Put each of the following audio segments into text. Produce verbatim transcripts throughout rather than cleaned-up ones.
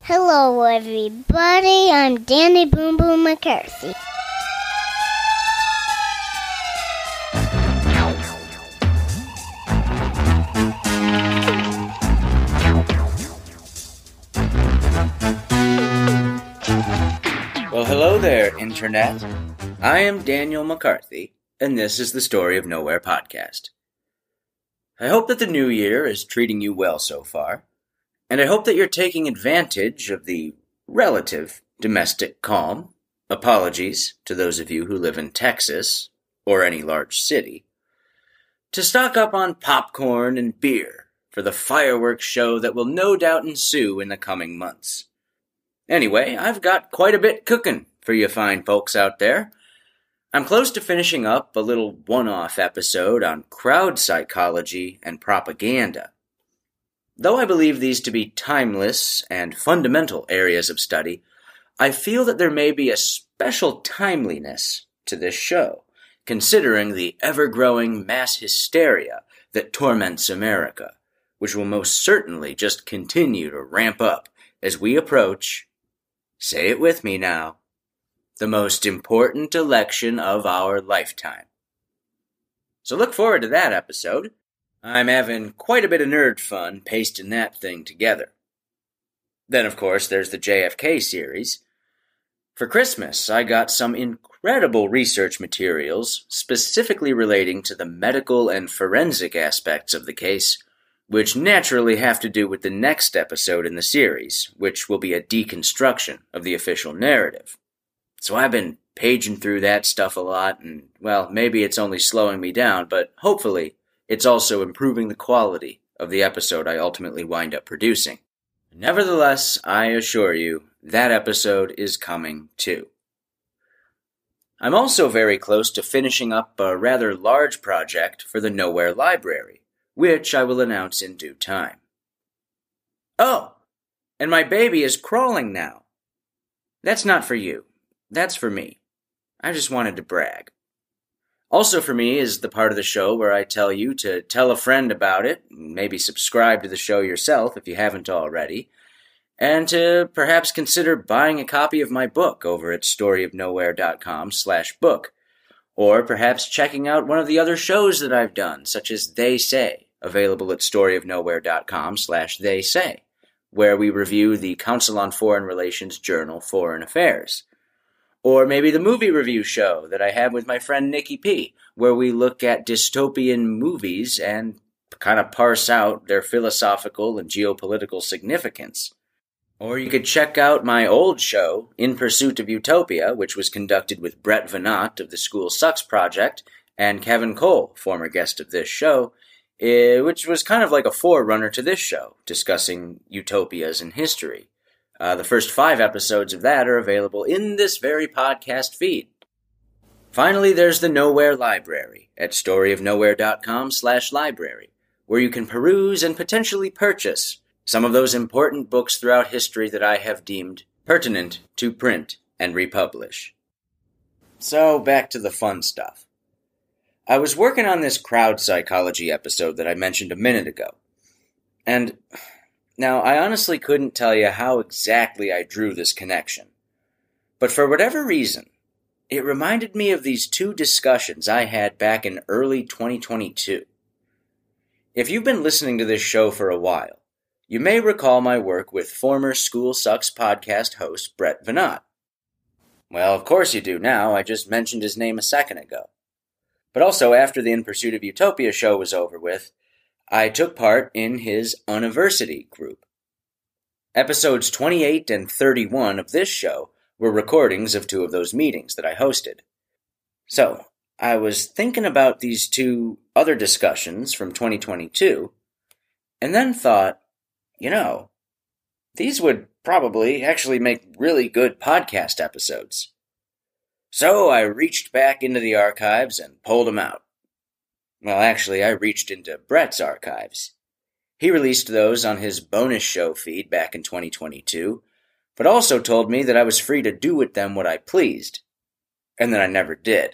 Hello, everybody. I'm Danny Boom Boom McCarthy. Well, hello there, Internet. I am Daniel McCarthy, and this is the Story of Nowhere podcast. I hope that the new year is treating you well so far, and I hope that you're taking advantage of the relative domestic calm. Apologies to those of you who live in Texas, or any large city, to stock up on popcorn and beer for the fireworks show that will no doubt ensue in the coming months. Anyway, I've got quite a bit cooking for you fine folks out there. I'm close to finishing up a little one-off episode on crowd psychology and propaganda. Though I believe these to be timeless and fundamental areas of study, I feel that there may be a special timeliness to this show, considering the ever-growing mass hysteria that torments America, which will most certainly just continue to ramp up as we approach, say it with me now, the most important election of our lifetime. So look forward to that episode. I'm having quite a bit of nerd fun pasting that thing together. Then, of course, there's the J F K series. For Christmas, I got some incredible research materials specifically relating to the medical and forensic aspects of the case, which naturally have to do with the next episode in the series, which will be a deconstruction of the official narrative. So I've been paging through that stuff a lot, and, well, maybe it's only slowing me down, but hopefully it's also improving the quality of the episode I ultimately wind up producing. Nevertheless, I assure you, that episode is coming too. I'm also very close to finishing up a rather large project for the Nowhere Library, which I will announce in due time. Oh, and my baby is crawling now. That's not for you. That's for me. I just wanted to brag. Also for me is the part of the show where I tell you to tell a friend about it, maybe subscribe to the show yourself if you haven't already, and to perhaps consider buying a copy of my book over at storyofnowhere.com slash book, or perhaps checking out one of the other shows that I've done, such as They Say, available at storyofnowhere.com slash they say, where we review the Council on Foreign Relations journal Foreign Affairs. Or maybe the movie review show that I have with my friend Nikki P, where we look at dystopian movies and kind of parse out their philosophical and geopolitical significance. Or you could check out my old show, In Pursuit of Utopia, which was conducted with Brett Venat of the School Sucks Project, and Kevin Cole, former guest of this show, which was kind of like a forerunner to this show, discussing utopias in history. Uh, the first five episodes of that are available in this very podcast feed. Finally, there's the Nowhere Library at storyofnowhere.com slash library, where you can peruse and potentially purchase some of those important books throughout history that I have deemed pertinent to print and republish. So, back to the fun stuff. I was working on this crowd psychology episode that I mentioned a minute ago, and now, I honestly couldn't tell you how exactly I drew this connection, but for whatever reason, it reminded me of these two discussions I had back in early twenty twenty-two. If you've been listening to this show for a while, you may recall my work with former School Sucks podcast host Brett Venat. Well, of course you do now, I just mentioned his name a second ago. But also, after the In Pursuit of Utopia show was over with, I took part in his University group. Episodes twenty-eight and thirty-one of this show were recordings of two of those meetings that I hosted. So, I was thinking about these two other discussions from twenty twenty-two, and then thought, you know, these would probably actually make really good podcast episodes. So I reached back into the archives and pulled them out. Well, actually, I reached into Brett's archives. He released those on his bonus show feed back in twenty twenty-two, but also told me that I was free to do with them what I pleased, and that I never did,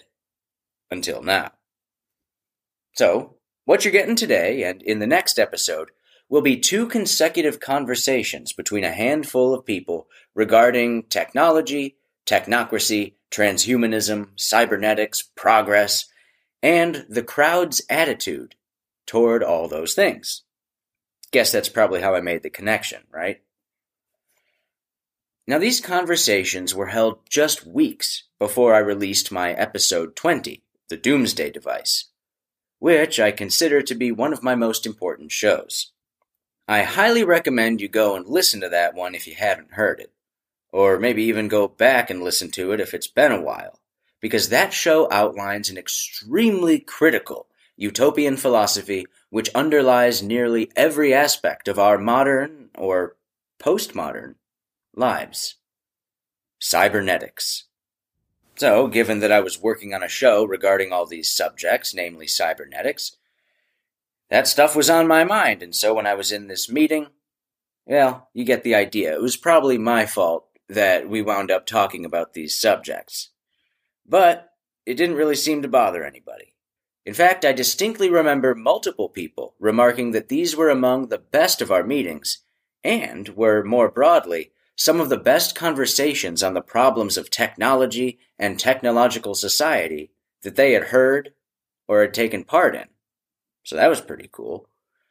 until now. So, what you're getting today, and in the next episode, will be two consecutive conversations between a handful of people regarding technology, technocracy, transhumanism, cybernetics, progress, and the crowd's attitude toward all those things. Guess that's probably how I made the connection, right? Now, these conversations were held just weeks before I released my episode twenty, The Doomsday Device, which I consider to be one of my most important shows. I highly recommend you go and listen to that one if you haven't heard it, or maybe even go back and listen to it if it's been a while, because that show outlines an extremely critical utopian philosophy which underlies nearly every aspect of our modern, or postmodern, lives. Cybernetics. So, given that I was working on a show regarding all these subjects, namely cybernetics, that stuff was on my mind, and so when I was in this meeting, well, you get the idea. It was probably my fault that we wound up talking about these subjects. But it didn't really seem to bother anybody. In fact, I distinctly remember multiple people remarking that these were among the best of our meetings, and were, more broadly, some of the best conversations on the problems of technology and technological society that they had heard or had taken part in. So that was pretty cool.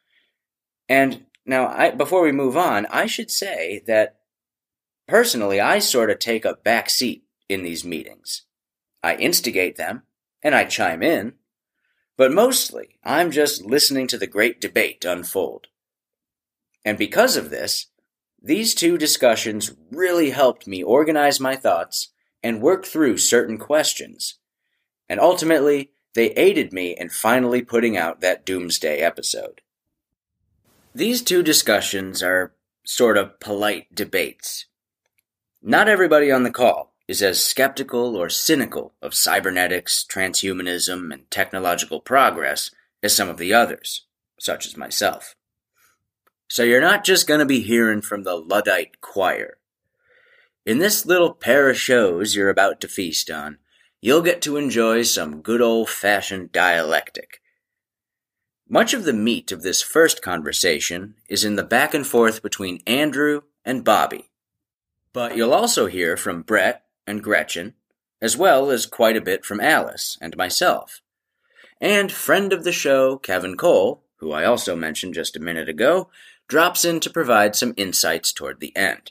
And now, I, before we move on, I should say that personally, I sort of take a back seat in these meetings. I instigate them, and I chime in, but mostly I'm just listening to the great debate unfold. And because of this, these two discussions really helped me organize my thoughts and work through certain questions. And ultimately, they aided me in finally putting out that Doomsday episode. These two discussions are sort of polite debates. Not everybody on the call is as skeptical or cynical of cybernetics, transhumanism, and technological progress as some of the others, such as myself. So you're not just going to be hearing from the Luddite choir. In this little pair of shows you're about to feast on, you'll get to enjoy some good old-fashioned dialectic. Much of the meat of this first conversation is in the back and forth between Andrew and Bobby. But you'll also hear from Brett and Gretchen, as well as quite a bit from Alice and myself. And friend of the show, Kevin Cole, who I also mentioned just a minute ago, drops in to provide some insights toward the end.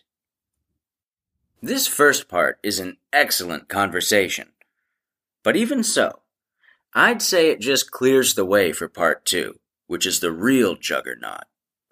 This first part is an excellent conversation. But even so, I'd say it just clears the way for part two, which is the real juggernaut.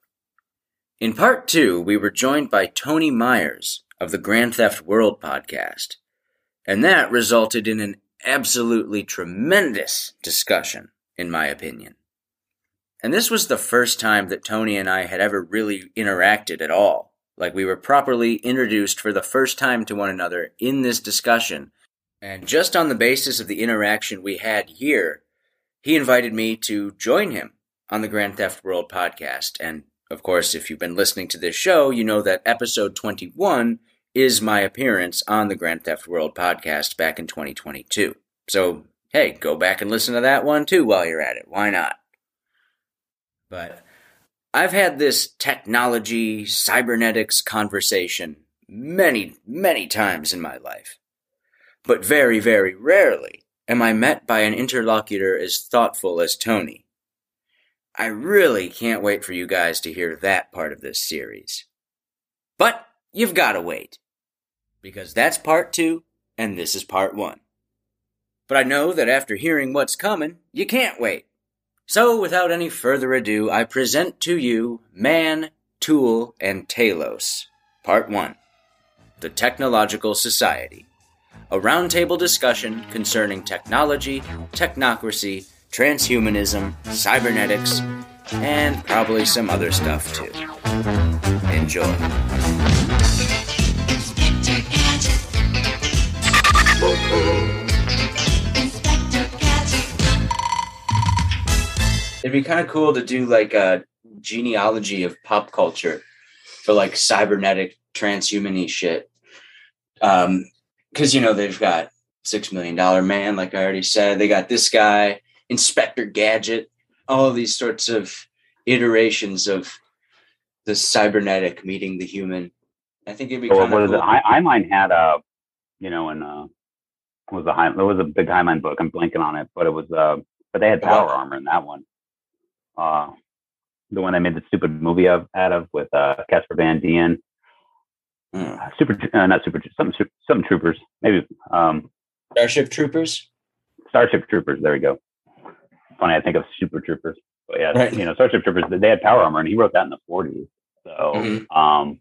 In part two, we were joined by Tony Myers of the Grand Theft World podcast, and that resulted in an absolutely tremendous discussion, in my opinion. And this was the first time that Tony and I had ever really interacted at all, like we were properly introduced for the first time to one another in this discussion. And just on the basis of the interaction we had here, he invited me to join him on the Grand Theft World podcast. And, of course, if you've been listening to this show, you know that episode twenty-one is my appearance on the Grand Theft World podcast back in twenty twenty-two. So, hey, go back and listen to that one too while you're at it. Why not? But I've had this technology, cybernetics conversation many, many times in my life. But very, very rarely am I met by an interlocutor as thoughtful as Tony. I really can't wait for you guys to hear that part of this series. But you've got to wait, because that's part two, and this is part one. But I know that after hearing what's coming, you can't wait. So, without any further ado, I present to you Man, Tool, and Talos, Part one, The Technological Society, a roundtable discussion concerning technology, technocracy, transhumanism, cybernetics, and probably some other stuff too. Enjoy. It'd be kind of cool to do like a genealogy of pop culture for like cybernetic transhuman-y shit. Um, because, you know, they've got Six Million Dollar Man, like I already said. They got this guy, Inspector Gadget, all of these sorts of iterations of the cybernetic meeting the human. I think it'd be So kind what of is it? cool. I, Heinlein had a, you know, and uh, was a Hein, there was a big Heinlein book. I'm blanking on it, but it was, uh, but they had power What? armor in that one. Uh, the one they made the stupid movie of out of with uh, Casper Van Dien. Hmm. Uh, super, uh, not super, some some troopers, maybe um, Starship Troopers. Starship Troopers. There we go. Funny, I think of Super Troopers, but yeah, Right. you know, Starship Troopers. They had power armor, and he wrote that in the forties. So, Mhm. um,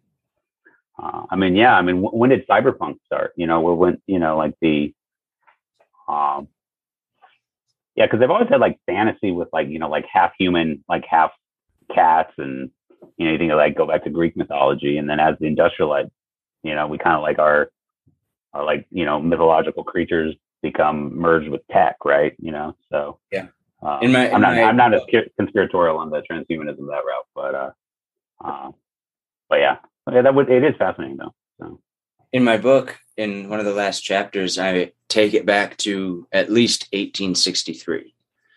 uh, I mean, yeah, I mean, w- when did cyberpunk start? You know, where when you know, like the, um, yeah, because they've always had like fantasy with like you know, like half human, like half cats, and you know, you think of like go back to Greek mythology, and then as the industrialized, you know, we kind of like our, our like you know, mythological creatures become merged with tech, right? You know, so Yeah. um, In my- in I'm not my- I'm not as conspiratorial on the transhumanism that route, but uh, uh, but yeah, yeah, that would it is fascinating though. So In my book, in one of the last chapters, I take it back to at least eighteen sixty-three.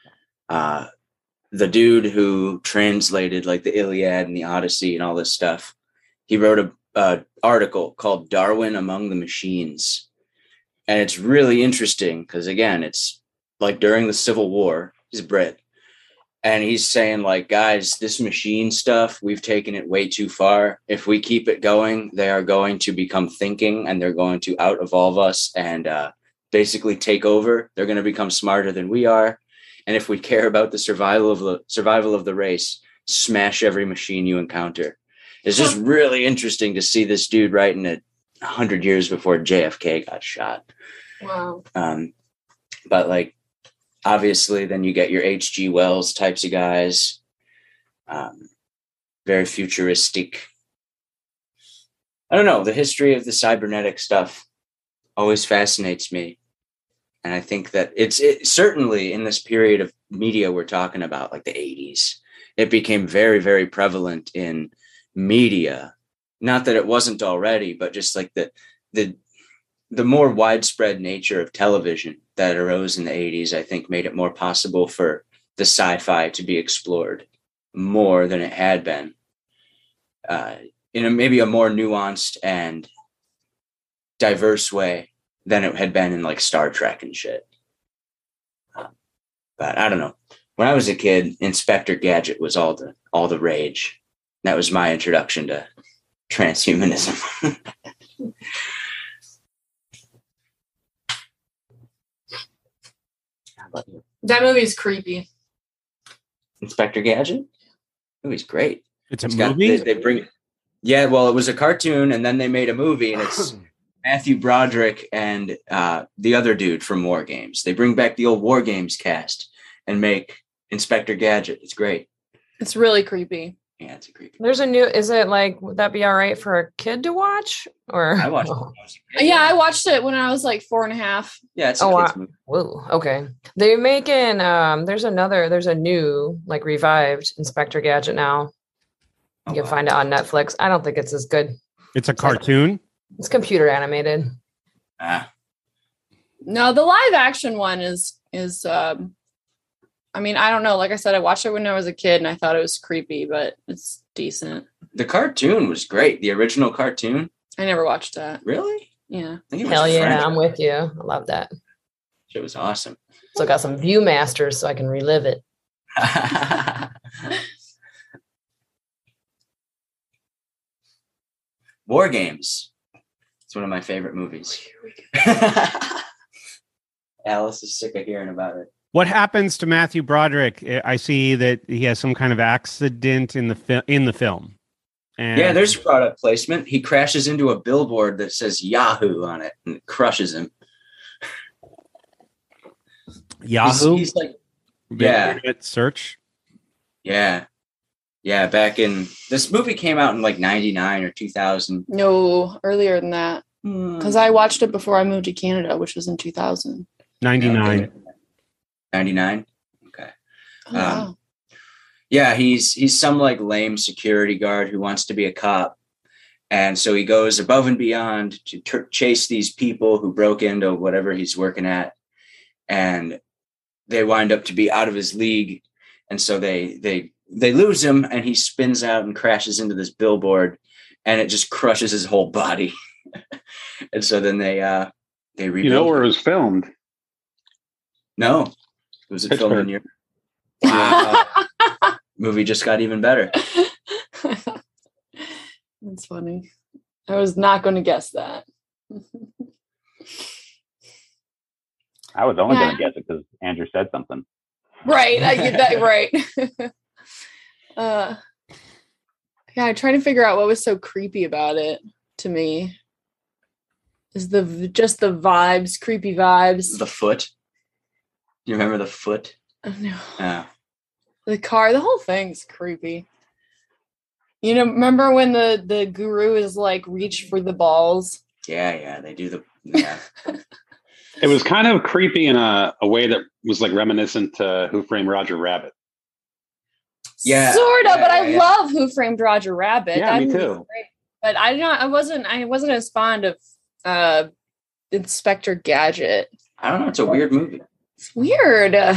Uh, the dude who translated like the Iliad and the Odyssey and all this stuff, he wrote a, a article called Darwin Among the Machines. And it's really interesting because, again, it's like during the Civil War. He's a Brit. And he's saying, like, guys, this machine stuff, we've taken it way too far. If we keep it going, they are going to become thinking and they're going to out evolve us and uh, basically take over. They're going to become smarter than we are. And if we care about the survival of the survival of the race, smash every machine you encounter. It's just really interesting to see this dude writing it a hundred years before J F K got shot. Wow. Um, but like, obviously, then you get your H G Wells types of guys. Um, very futuristic. I don't know. The history of the cybernetic stuff always fascinates me. And I think that it's it, certainly in this period of media we're talking about, like the eighties, it became very, very prevalent in media. Not that it wasn't already, but just like the the the more widespread nature of television that arose in the eighties, I think made it more possible for the sci-fi to be explored more than it had been, uh, in a, maybe a more nuanced and diverse way than it had been in like Star Trek and shit. Uh, but I don't know. When I was a kid, Inspector Gadget was all the all the rage. That was my introduction to transhumanism. That movie's creepy. Inspector Gadget? Oh, he's great. It's a It's got- movie? they, they bring. Yeah, well, it was a cartoon, and then they made a movie, and it's Matthew Broderick and uh, the other dude from War Games. They bring back the old War Games cast and make Inspector Gadget. It's great. It's really creepy. Yeah, it's a creepy. There's a new, is it like, would that be all right for a kid to watch? Or I watched it. when I was a kid. Yeah, I watched it when I was like four and a half. Yeah, it's a Oh, kid's wow. movie. Whoa, okay. They're making, um, there's another, there's a new, like revived Inspector Gadget now. Oh, You can wow. find it on Netflix. I don't think it's as good. It's a cartoon? It's computer animated. Ah, No, the live action one is is um I mean, I don't know. Like I said, I watched it when I was a kid and I thought it was creepy, but it's decent. the cartoon was great. The original cartoon. I never watched that. Really? Yeah. I think it was Hell yeah, French. I'm with you. I love that. It was awesome. So I got some Viewmasters so I can relive it. War Games. It's one of my favorite movies. Alice is sick of hearing about it. What happens to Matthew Broderick? I see that he has some kind of accident in the fi- in the film. And Yeah, there's product placement. He crashes into a billboard that says Yahoo on it and it crushes him. Yahoo. He's, he's like, The yeah. internet search. yeah. Yeah, back in this movie came out in like ninety-nine or two thousand. No, earlier than that. Hmm. Because I watched it before I moved to Canada, which was in two thousand. ninety-nine. ninety-nine. Okay. Oh, Um, wow. Yeah, he's he's some like lame security guard who wants to be a cop. And so he goes above and beyond to tr- chase these people who broke into whatever he's working at. And they wind up to be out of his league. And so they they they lose him, and he spins out and crashes into this billboard, and it just crushes his whole body. And so then they uh, they rebuild. You know where it was filmed? No, it was Pittsburgh. filmed in Europe. Wow. uh, movie just got even better. That's funny. I was not going to guess that. I was only Yeah. going to guess it because Andrew said something. Right. I get that right. uh, yeah, I try to figure out what was so creepy about it to me. Is the just the vibes, creepy vibes. The foot. Do you remember the foot? Oh, no. Yeah. The car, the whole thing's creepy. You know, remember when the the guru is like reach for the balls? Yeah, yeah. They do the yeah. It was kind of creepy in a, a way that was like reminiscent to Who Framed Roger Rabbit. Yeah, sort of. yeah, but yeah, I yeah. love Who Framed Roger Rabbit. Yeah, me That movie's too. great. But I don't. I wasn't. I wasn't as fond of uh, Inspector Gadget. I don't know. It's a weird movie. It's weird. Uh,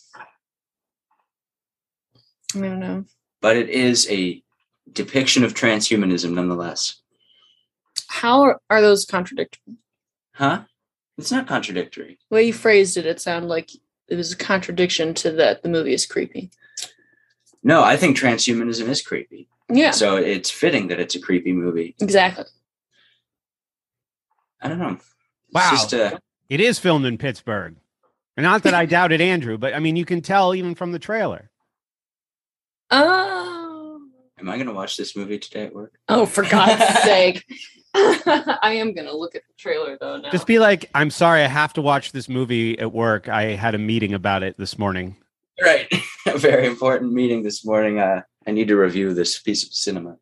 I don't know. But it is a depiction of transhumanism nonetheless. How are, are those contradictory? Huh? It's not contradictory. The way you phrased it, it sounded like it was a contradiction to that the movie is creepy. No, I think transhumanism is creepy. Yeah, So it's fitting that it's a creepy movie. exactly. I don't know. It's Wow. just, uh, It is filmed in Pittsburgh. And not that I doubted Andrew, but I mean, you can tell even from the trailer. Oh, am I going to watch this movie today at work? oh, for God's sake! I am gonna look at the trailer though now. Just be like, I'm sorry, I have to watch this movie at work. I had a meeting about it this morning. Right. A very important meeting this morning. Uh, I need to review this piece of cinema.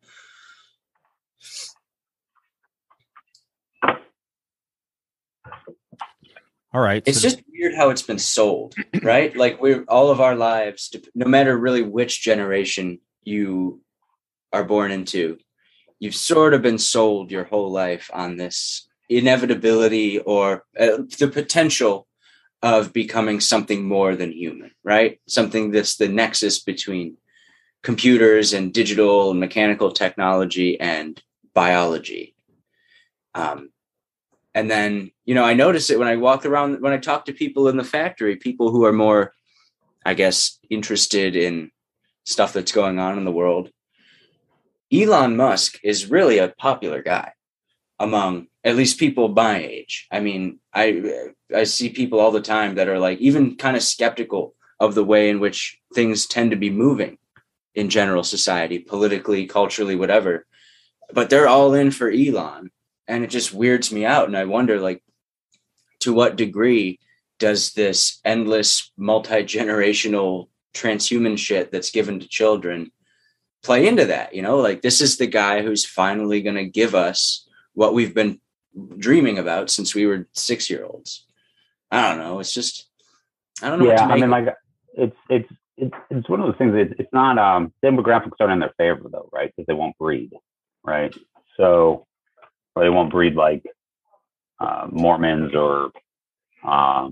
All right. It's so- just weird how it's been sold, right? Like we're all of our lives, no matter really which generation you are born into, you've sort of been sold your whole life on this inevitability or uh, the potential of becoming something more than human, right? Something that's the nexus between computers and digital and mechanical technology and biology. Um, and then, you know, I notice it when I walk around, when I talk to people in the factory, people who are more, I guess, interested in stuff that's going on in the world. Elon Musk is really a popular guy among at least people my age. I mean, I I see people all the time that are like even kind of skeptical of the way in which things tend to be moving in general society, politically, culturally, whatever. But they're all in for Elon. And it just weirds me out. And I wonder, like, to what degree does this endless multi-generational transhuman shit that's given to children play into that? You know, like this is the guy who's finally going to give us what we've been dreaming about since we were six year olds. I don't know. It's just, I don't know. Yeah, what to I make mean, of it. like it's it's it's it's one of those things. It's, it's not um demographics aren't in their favor though, right? Because they won't breed, right? So or they won't breed like uh, Mormons or um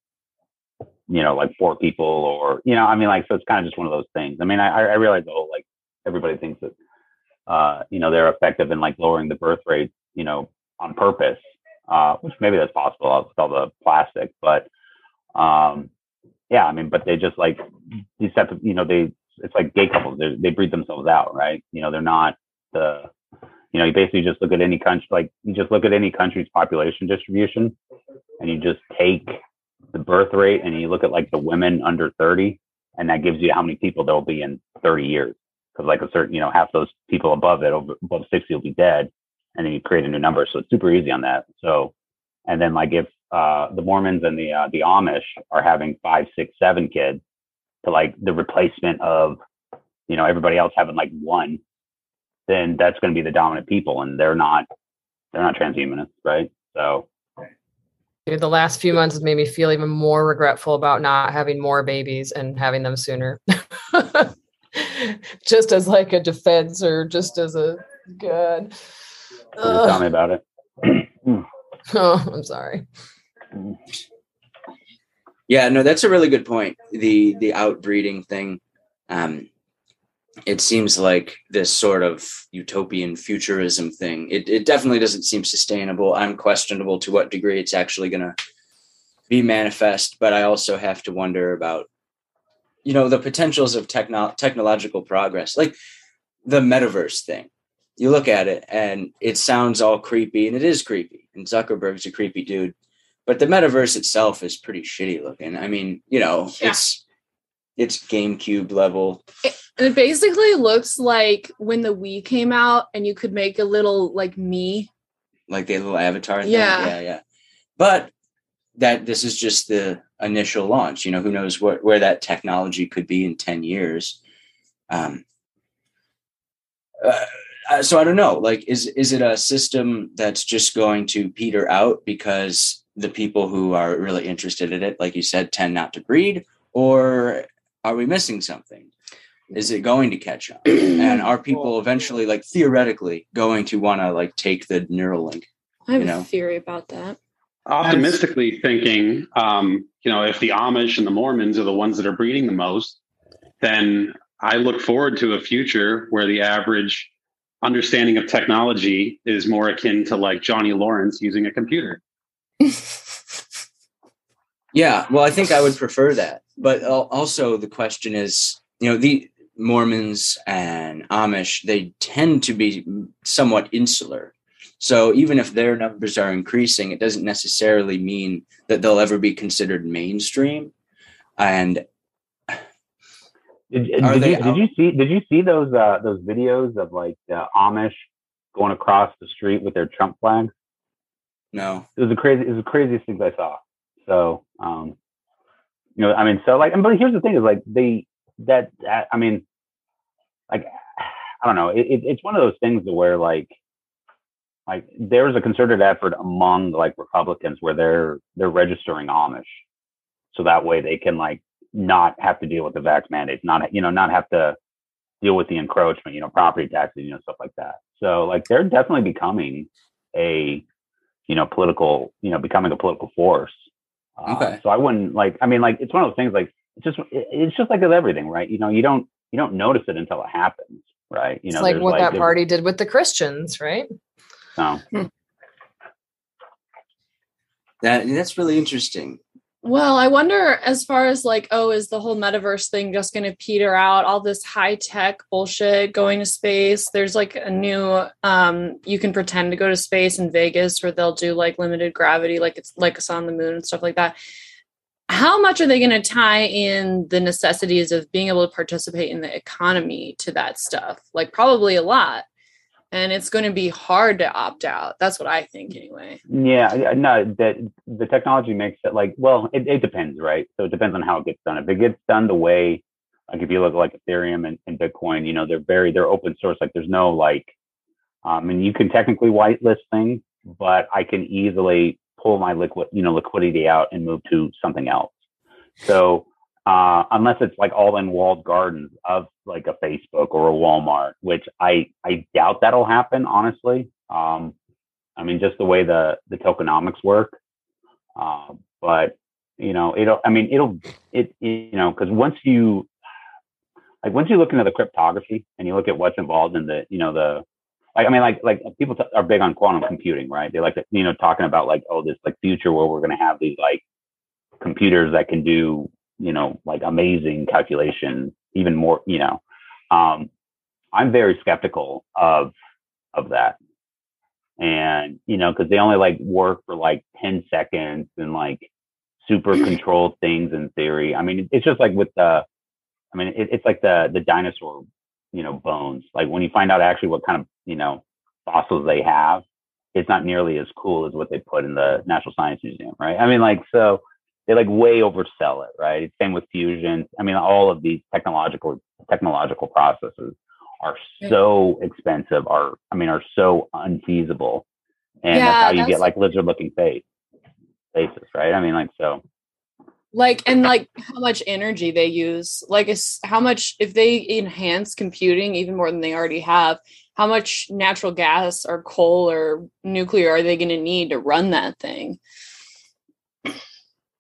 you know like poor people or you know I mean like so it's kind of just one of those things. I mean I I realize the whole like everybody thinks that uh you know they're effective in like lowering the birth rate you know on purpose, uh which maybe that's possible with all the plastic, but um yeah I mean but they just like these type of you know they it's like gay couples, they they breed themselves out, right? You know they're not the you know you basically just look at any country, like you just look at any country's population distribution and you just take the birth rate and you look at like the women under thirty and that gives you how many people there'll be in thirty years, because like a certain you know half those people above it over above sixty will be dead, and then you create a new number. So it's super easy on that. So and then like if uh the Mormons and the uh, the Amish are having five six seven kids to like the replacement of you know everybody else having like one, then that's going to be the dominant people, and they're not they're not transhumanists, right? So Dude, the last few months has made me feel even more regretful about not having more babies and having them sooner. Just as like a defense or just as a God. just tell me about it. Oh, I'm sorry. Yeah, no, that's a really good point. The the outbreeding thing. Um, it seems like this sort of utopian futurism thing. It, it definitely doesn't seem sustainable. I'm questionable to what degree it's actually going to be manifest, but I also have to wonder about, you know, the potentials of techno- technological progress, like the metaverse thing. You look at it and it sounds all creepy, and it is creepy, and Zuckerberg's a creepy dude, but the metaverse itself is pretty shitty looking. I mean, you know, yeah. it's it's GameCube level. It, it basically looks like when the Wii came out and you could make a little like me, like the little avatar thing. Yeah, yeah, yeah. But that this is just the initial launch. You know, who knows what where that technology could be in ten years. Um. Uh, so I don't know. Like, is is it a system that's just going to peter out because the people who are really interested in it, like you said, tend not to breed, or are we missing something? Is it going to catch on? And are people eventually, like theoretically, going to want to like take the Neuralink? I have you know? a theory about that. Optimistically thinking, um, you know, if the Amish and the Mormons are the ones that are breeding the most, then I look forward to a future where the average understanding of technology is more akin to like Johnny Lawrence using a computer. Yeah, well, I think I would prefer that. But also the question is, you know, the Mormons and Amish, they tend to be somewhat insular. So even if their numbers are increasing, it doesn't necessarily mean that they'll ever be considered mainstream. And Did, did you did you see did you see those uh, those videos of like the Amish going across the street with their Trump flags? No, it was the crazy it was the craziest things I saw. So um, you know, I mean, so like, but here's the thing: is like they that, that I mean, like I don't know, it, it, it's one of those things where like like there's a concerted effort among like Republicans where they're they're registering Amish, so that way they can like not have to deal with the vax mandates, not, you know, not have to deal with the encroachment, you know, property taxes, you know, stuff like that. So like they're definitely becoming a, you know, political, you know, becoming a political force. Okay. Uh, so I wouldn't like, I mean, like, it's one of those things like, it's just, it's just like with everything, right? You know, you don't, you don't notice it until it happens, right? You it's know, like what like, that party did with the Christians, right? So. Hmm. That, that's really interesting. Well, I wonder as far as like, oh, is the whole metaverse thing just going to peter out? All this high tech bullshit going to space. There's like a new, um, you can pretend to go to space in Vegas where they'll do like limited gravity, like it's like it's on the moon and stuff like that. How much are they going to tie in the necessities of being able to participate in the economy to that stuff? Like probably a lot. And it's going to be hard to opt out. That's what I think anyway. Yeah, no, that the technology makes it like, well, it, it depends, right? So it depends on how it gets done. If it gets done the way, like if you look at like Ethereum and, and Bitcoin, you know, they're very, they're open source. Like there's no like, um, and you can technically whitelist things, but I can easily pull my liquid, you know, liquidity out and move to something else. So uh, unless it's like all in walled gardens of like a Facebook or a Walmart, which I, I doubt that'll happen, honestly. Um, I mean, just the way the, the tokenomics work. Uh, but, you know, it'll, I mean, it'll, it, you know, cause once you, like, once you look into the cryptography and you look at what's involved in the, you know, the, like, I mean, like, like people t- are big on quantum computing, right? They like, to, you know, talking about like, oh, this like future where we're going to have these like computers that can do, you know, like amazing calculations, even more, you know, um, I'm very skeptical of, of that. And, you know, cause they only like work for like ten seconds and like super controlled things in theory. I mean, it's just like with the, I mean, it, it's like the, the dinosaur, you know, bones. Like when you find out actually what kind of, you know, fossils they have, it's not nearly as cool as what they put in the Natural Science Museum. Right. I mean, like, so they like way oversell it, right? Same with fusion. I mean, all of these technological technological processes are so expensive, are I mean, are so unfeasible, and yeah, that's how you that's get like lizard-looking face faces, right? I mean, like so. Like and like how much energy they use, like it's how much if they enhance computing even more than they already have. How much natural gas or coal or nuclear are they going to need to run that thing?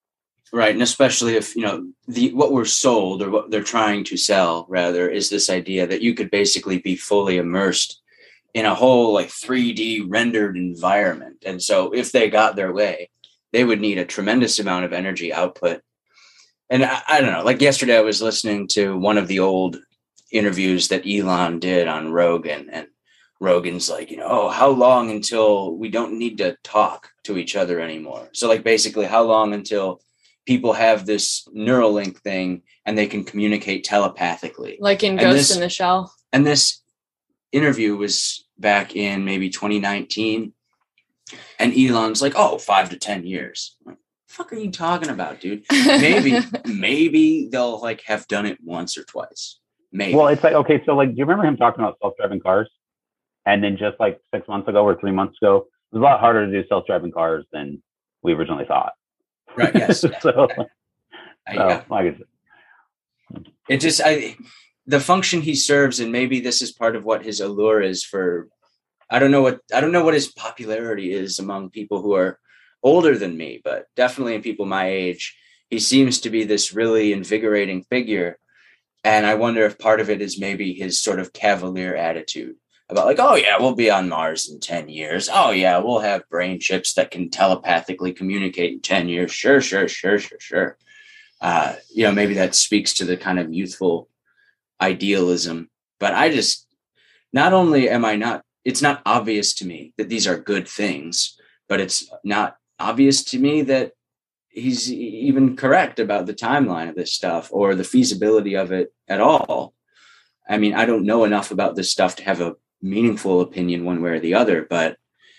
Right. And especially if, you know, the what we're sold or what they're trying to sell rather is this idea that you could basically be fully immersed in a whole like three D rendered environment. And so if they got their way, they would need a tremendous amount of energy output. And I, I don't know, like yesterday I was listening to one of the old interviews that Elon did on Rogan, and Rogan's like, you know, oh, how long until we don't need to talk to each other anymore? So like basically how long until people have this Neuralink thing and they can communicate telepathically. Like in And Ghost this- in the Shell. And this interview was back in maybe twenty nineteen. And Elon's like, oh, five to ten years. I'm like, fuck are you talking about, dude? Maybe, maybe they'll like have done it once or twice. Maybe. Well, it's like, okay, so like, do you remember him talking about self-driving cars? And then just like six months ago or three months ago, it was a lot harder to do self-driving cars than we originally thought. Right. Yes. so, I, so yeah. like I said, It just, I, the function he serves, and maybe this is part of what his allure is for, I don't know what, I don't know what his popularity is among people who are older than me, but definitely in people my age, he seems to be this really invigorating figure. And I wonder if part of it is maybe his sort of cavalier attitude about like, oh yeah, we'll be on Mars in ten years. Oh yeah, we'll have brain chips that can telepathically communicate in ten years. Sure, sure, sure, sure, sure. Uh, you know, maybe that speaks to the kind of youthful idealism. But I just, not only am I not, it's not obvious to me that these are good things, but it's not obvious to me that he's even correct about the timeline of this stuff or the feasibility of it at all. I mean, I don't know enough about this stuff to have a meaningful opinion one way or the other, but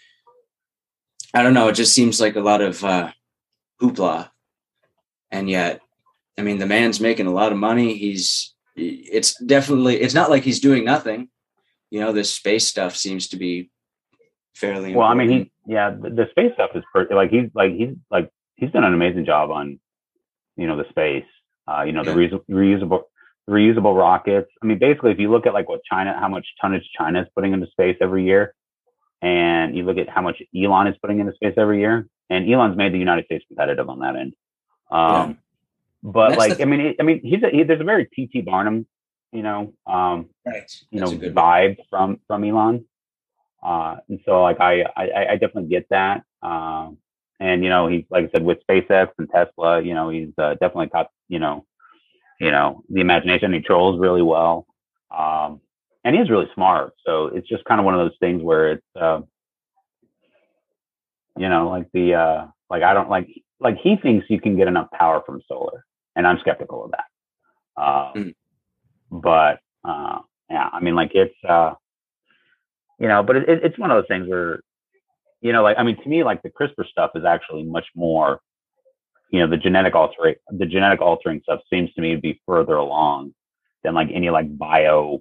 I don't know. It just seems like a lot of uh, hoopla. And yet, I mean, the man's making a lot of money. He's, it's definitely, it's not like he's doing nothing. You know, this space stuff seems to be fairly well, I important. mean, he, yeah, the, the space stuff is per- like, he's like, he's like, he's done an amazing job on, you know, the space, uh, you know, Yeah. the reus- reusable, reusable rockets. I mean, basically, if you look at like what China, how much tonnage China is putting into space every year, and you look at how much Elon is putting into space every year, and Elon's made the United States competitive on that end. Um, Yeah. But That's like, the- I mean, it, I mean, he's a, he, there's a very P T Barnum, you know, um, right. you That's know, a good one. vibe from from Elon. Uh, and so like I, I I definitely get that. Um, and you know, he's like I said with SpaceX and Tesla, you know, he's uh, definitely got you know, you know, the imagination. He trolls really well, um, and he's really smart. So it's just kind of one of those things where it's, uh, you know, like the uh, like I don't like like he thinks you can get enough power from solar, and I'm skeptical of that. Uh, Mm. But uh, yeah, I mean, like it's. Uh, You know, but it, it's one of those things where, you know, like, I mean, to me, like the CRISPR stuff is actually much more, you know, the genetic alter, the genetic altering stuff seems to me to be further along than like any like bio,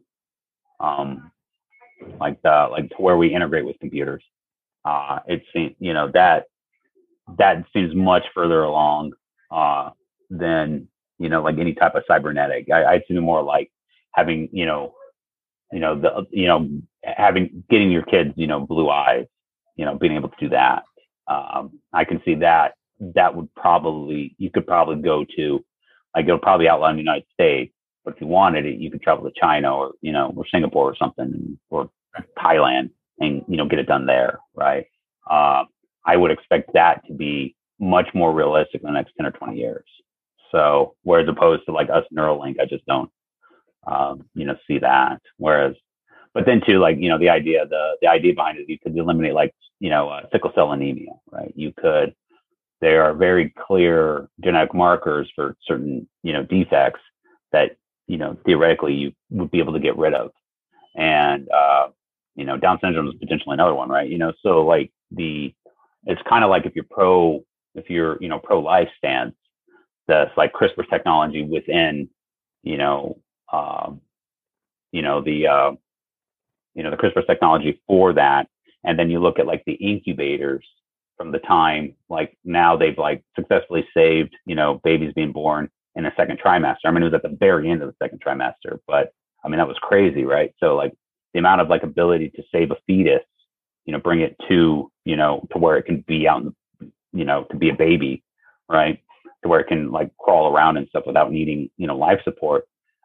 um, like the, like to where we integrate with computers. Uh, it seems, you know, that, that seems much further along, uh, than, you know, like any type of cybernetic. I, I see more like having, you know, you know, the, you know, having, getting your kids, you know, blue eyes, you know, being able to do that. Um, I can see that, that would probably, you could probably go to, like, it'll probably outline the United States, but if you wanted it, you could travel to China or, you know, or Singapore or something, or Thailand and, you know, get it done there. Right. Uh, I would expect that to be much more realistic in the next ten or twenty years. So, whereas opposed to like us Neuralink, I just don't, um, you know, see that. Whereas, but then too, like, you know, the idea, the, the idea behind it, you could eliminate like, you know, uh, sickle cell anemia, right? You could, there are very clear genetic markers for certain, you know, defects that, you know, theoretically you would be able to get rid of. And, uh, you know, Down syndrome is potentially another one, right? You know, so like the, it's kind of like if you're pro, if you're, you know, pro-life stance, that's like CRISPR technology within, you know, um, you know, the, uh, you know, the CRISPR technology for that. And then you look at like the incubators from the time, like now they've like successfully saved, you know, babies being born in the second trimester. I mean, it was at the very end of the second trimester, but I mean, that was crazy, right? So like the amount of like ability to save a fetus, you know, bring it to, you know, to where it can be out, in the, you know, to be a baby, right? to where it can like crawl around and stuff without needing, you know, life support,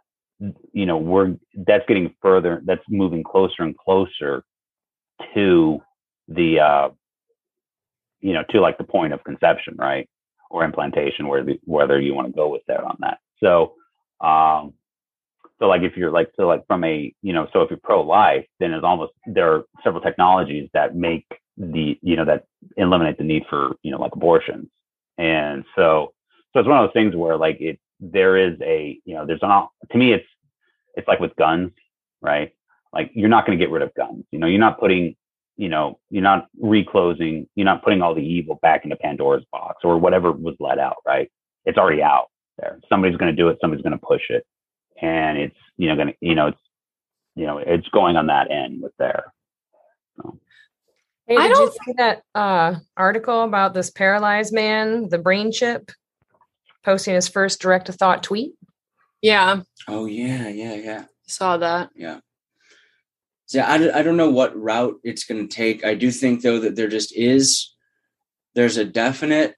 you know, we're, that's getting further, that's moving closer and closer to the, uh, you know, to like the point of conception, right? Or implantation, where the, whether you want to go with that on that. So, um, so like if you're like, so like from a, you know, so if you're pro-life, then it's almost, there are several technologies that make the, you know, that eliminate the need for, you know, like abortions. And so, so it's one of those things where like it, there is a, you know, there's an, to me, it's, it's like with guns, right? Like you're not going to get rid of guns. You know, you're not putting, you know, you're not reclosing, you're not putting all the evil back into Pandora's box or whatever was let out, right? It's already out there. Somebody's going to do it. Somebody's going to push it. And it's, you know, going to, you know, it's, you know, it's going on that end with there. So. Hey, I did you don't- see that uh, article about this paralyzed man, the brain chip, posting his first direct to thought tweet? Yeah, Oh yeah, yeah, yeah. saw that. Yeah. So I, I don't know what route it's going to take. I do think, though, that there just is, there's a definite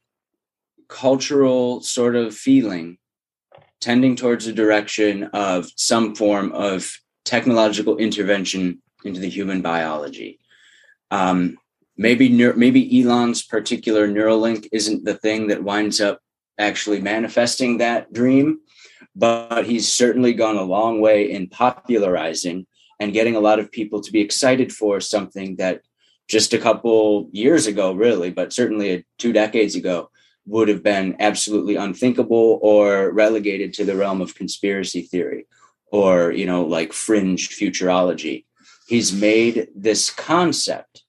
cultural sort of feeling tending towards a direction of some form of technological intervention into the human biology. Um, maybe, maybe Elon's particular Neuralink isn't the thing that winds up actually manifesting that dream, but he's certainly gone a long way in popularizing and getting a lot of people to be excited for something that just a couple years ago, really, but certainly two decades ago, would have been absolutely unthinkable or relegated to the realm of conspiracy theory or, you know, like fringe futurology. He's made this concept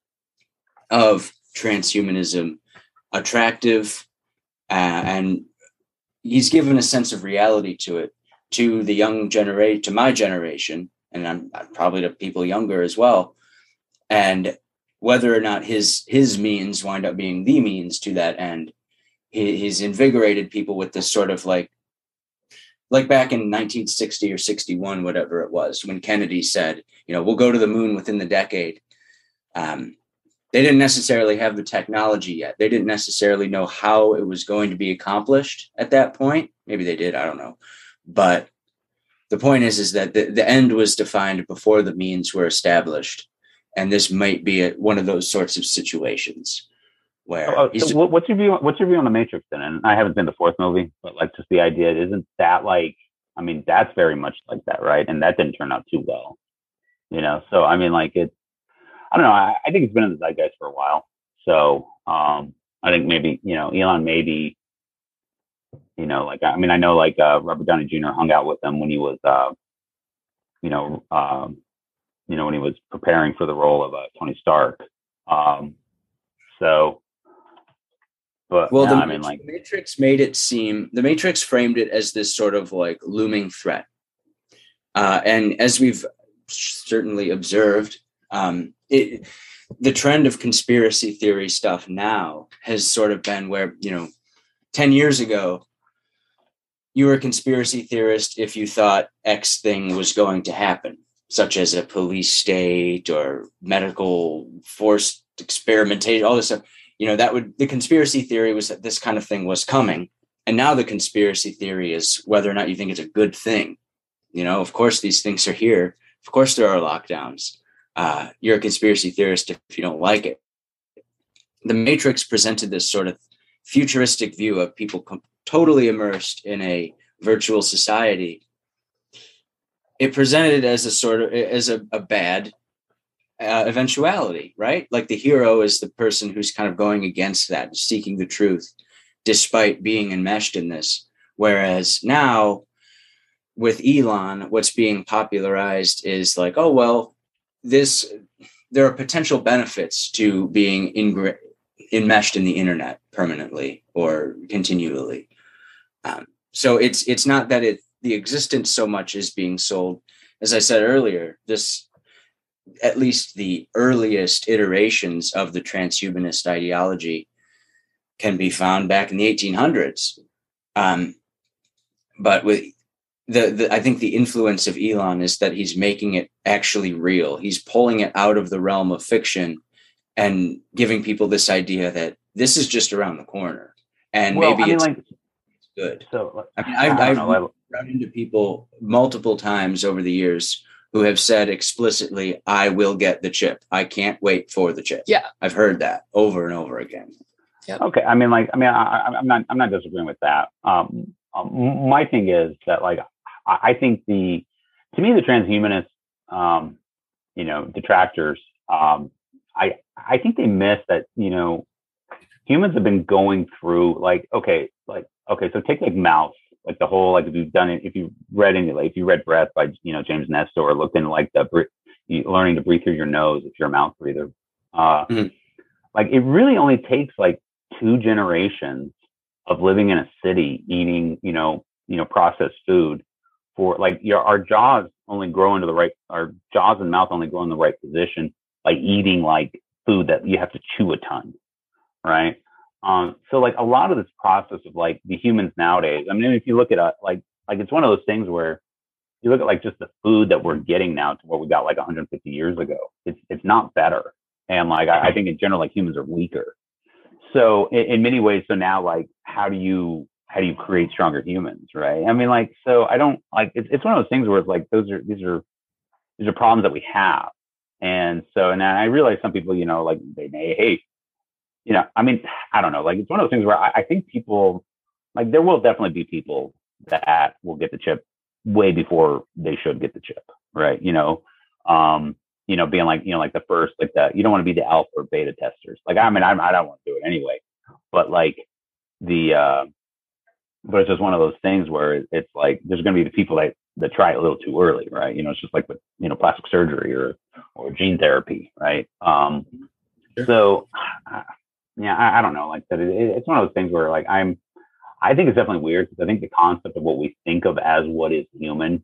of transhumanism attractive, uh, and he's given a sense of reality to it, to the young generation, to my generation, and I'm probably to people younger as well. And whether or not his his means wind up being the means to that end, he, he's invigorated people with this sort of like, like back in nineteen sixty or sixty-one, whatever it was, when Kennedy said, you know, we'll go to the moon within the decade. Um, they didn't necessarily have the technology yet. They didn't necessarily know how it was going to be accomplished at that point. Maybe they did, I don't know. But the point is, is that the, the end was defined before the means were established. And this might be a, one of those sorts of situations where... Oh, so what's your view? What's your view on the Matrix then? And I haven't seen the fourth movie, but like just the idea, isn't that like, I mean, that's very much like that, right? And that didn't turn out too well, you know? So, I mean, like it's, I don't know. I, I think it's been in the zeitgeist for a while. So um, I think maybe, you know, Elon maybe, you know, like, I mean, I know like uh, Robert Downey Junior hung out with him when he was, uh, you know, um, you know, when he was preparing for the role of uh, Tony Stark. Um, so, but well, no, the, I mean, like, the Matrix made it seem, the Matrix framed it as this sort of like looming threat. Uh, and as we've certainly observed, um, it, the trend of conspiracy theory stuff now has sort of been where, you know, ten years ago, you were a conspiracy theorist if you thought X thing was going to happen, such as a police state or medical forced experimentation, all this stuff. You know, that would, the conspiracy theory was that this kind of thing was coming. And now the conspiracy theory is whether or not you think it's a good thing. You know, of course, these things are here. Of course, there are lockdowns. Uh, you're a conspiracy theorist if you don't like it. The Matrix presented this sort of futuristic view of people com- totally immersed in a virtual society. It presented it as a sort of, as a, a bad uh, eventuality, right? Like the hero is the person who's kind of going against that, seeking the truth, despite being enmeshed in this. Whereas now with Elon, what's being popularized is like, oh, well, this, there are potential benefits to being in, enmeshed in the internet permanently or continually. Um, so it's, it's not that it, the existence so much is being sold. As I said earlier, this, at least the earliest iterations of the transhumanist ideology can be found back in the eighteen hundreds. Um, but with the, the, I think the influence of Elon is that he's making it actually real. He's pulling it out of the realm of fiction and giving people this idea that this is just around the corner. And well, maybe I mean, it's, like, good. So I mean, I I've, don't I've know. I, run into people multiple times over the years who have said explicitly, I will get the chip. I can't wait for the chip. Yeah. I've heard that over and over again. Yep. Okay. I mean, like, I mean, I, I'm not, I'm not disagreeing with that. Um, um, my thing is that, like, I, I think the, to me, the transhumanist, um, you know, detractors, um, I, I think they miss that, you know, humans have been going through, like, okay, like, okay, so take like mouse, like the whole, like, if you've done it, if you've read any, like, if you read Breath by, you know, James Nestor, or looked into like the learning to breathe through your nose if you're a mouth breather, uh, mm-hmm. like, it really only takes like two generations of living in a city, eating, you know, you know, processed food for, like, your, our jaws only grow into the right, our jaws and mouth only grow in the right position by eating like food that you have to chew a ton. Right. Um, so like a lot of this process of like the humans nowadays, I mean, if you look at a, like, like it's one of those things where you look at like just the food that we're getting now to what we got like one hundred fifty years ago, it's, it's not better. And like, I, I think in general, like humans are weaker. So in, in many ways, so now like, how do you, how do you create stronger humans? Right. I mean, like, so I don't like, it's, it's one of those things where it's like, those are, these are, these are problems that we have. And so, and I realize some people, you know, like they may hate, you know, I mean, I don't know, like it's one of those things where I, I think people, like there will definitely be people that will get the chip way before they should get the chip. Right. You know, um, you know, being like, you know, like the first, like the, you don't want to be the alpha or beta testers. Like, I mean, I, I don't want to do it anyway, but like the, uh, but it's just one of those things where it's like, there's going to be the people that, that try it a little too early. Right. You know, it's just like with, you know, plastic surgery or, or gene therapy. Right. Um, sure. So uh, yeah, I, I don't know, like that. It, it's one of those things where like, I'm, I think it's definitely weird because I think the concept of what we think of as what is human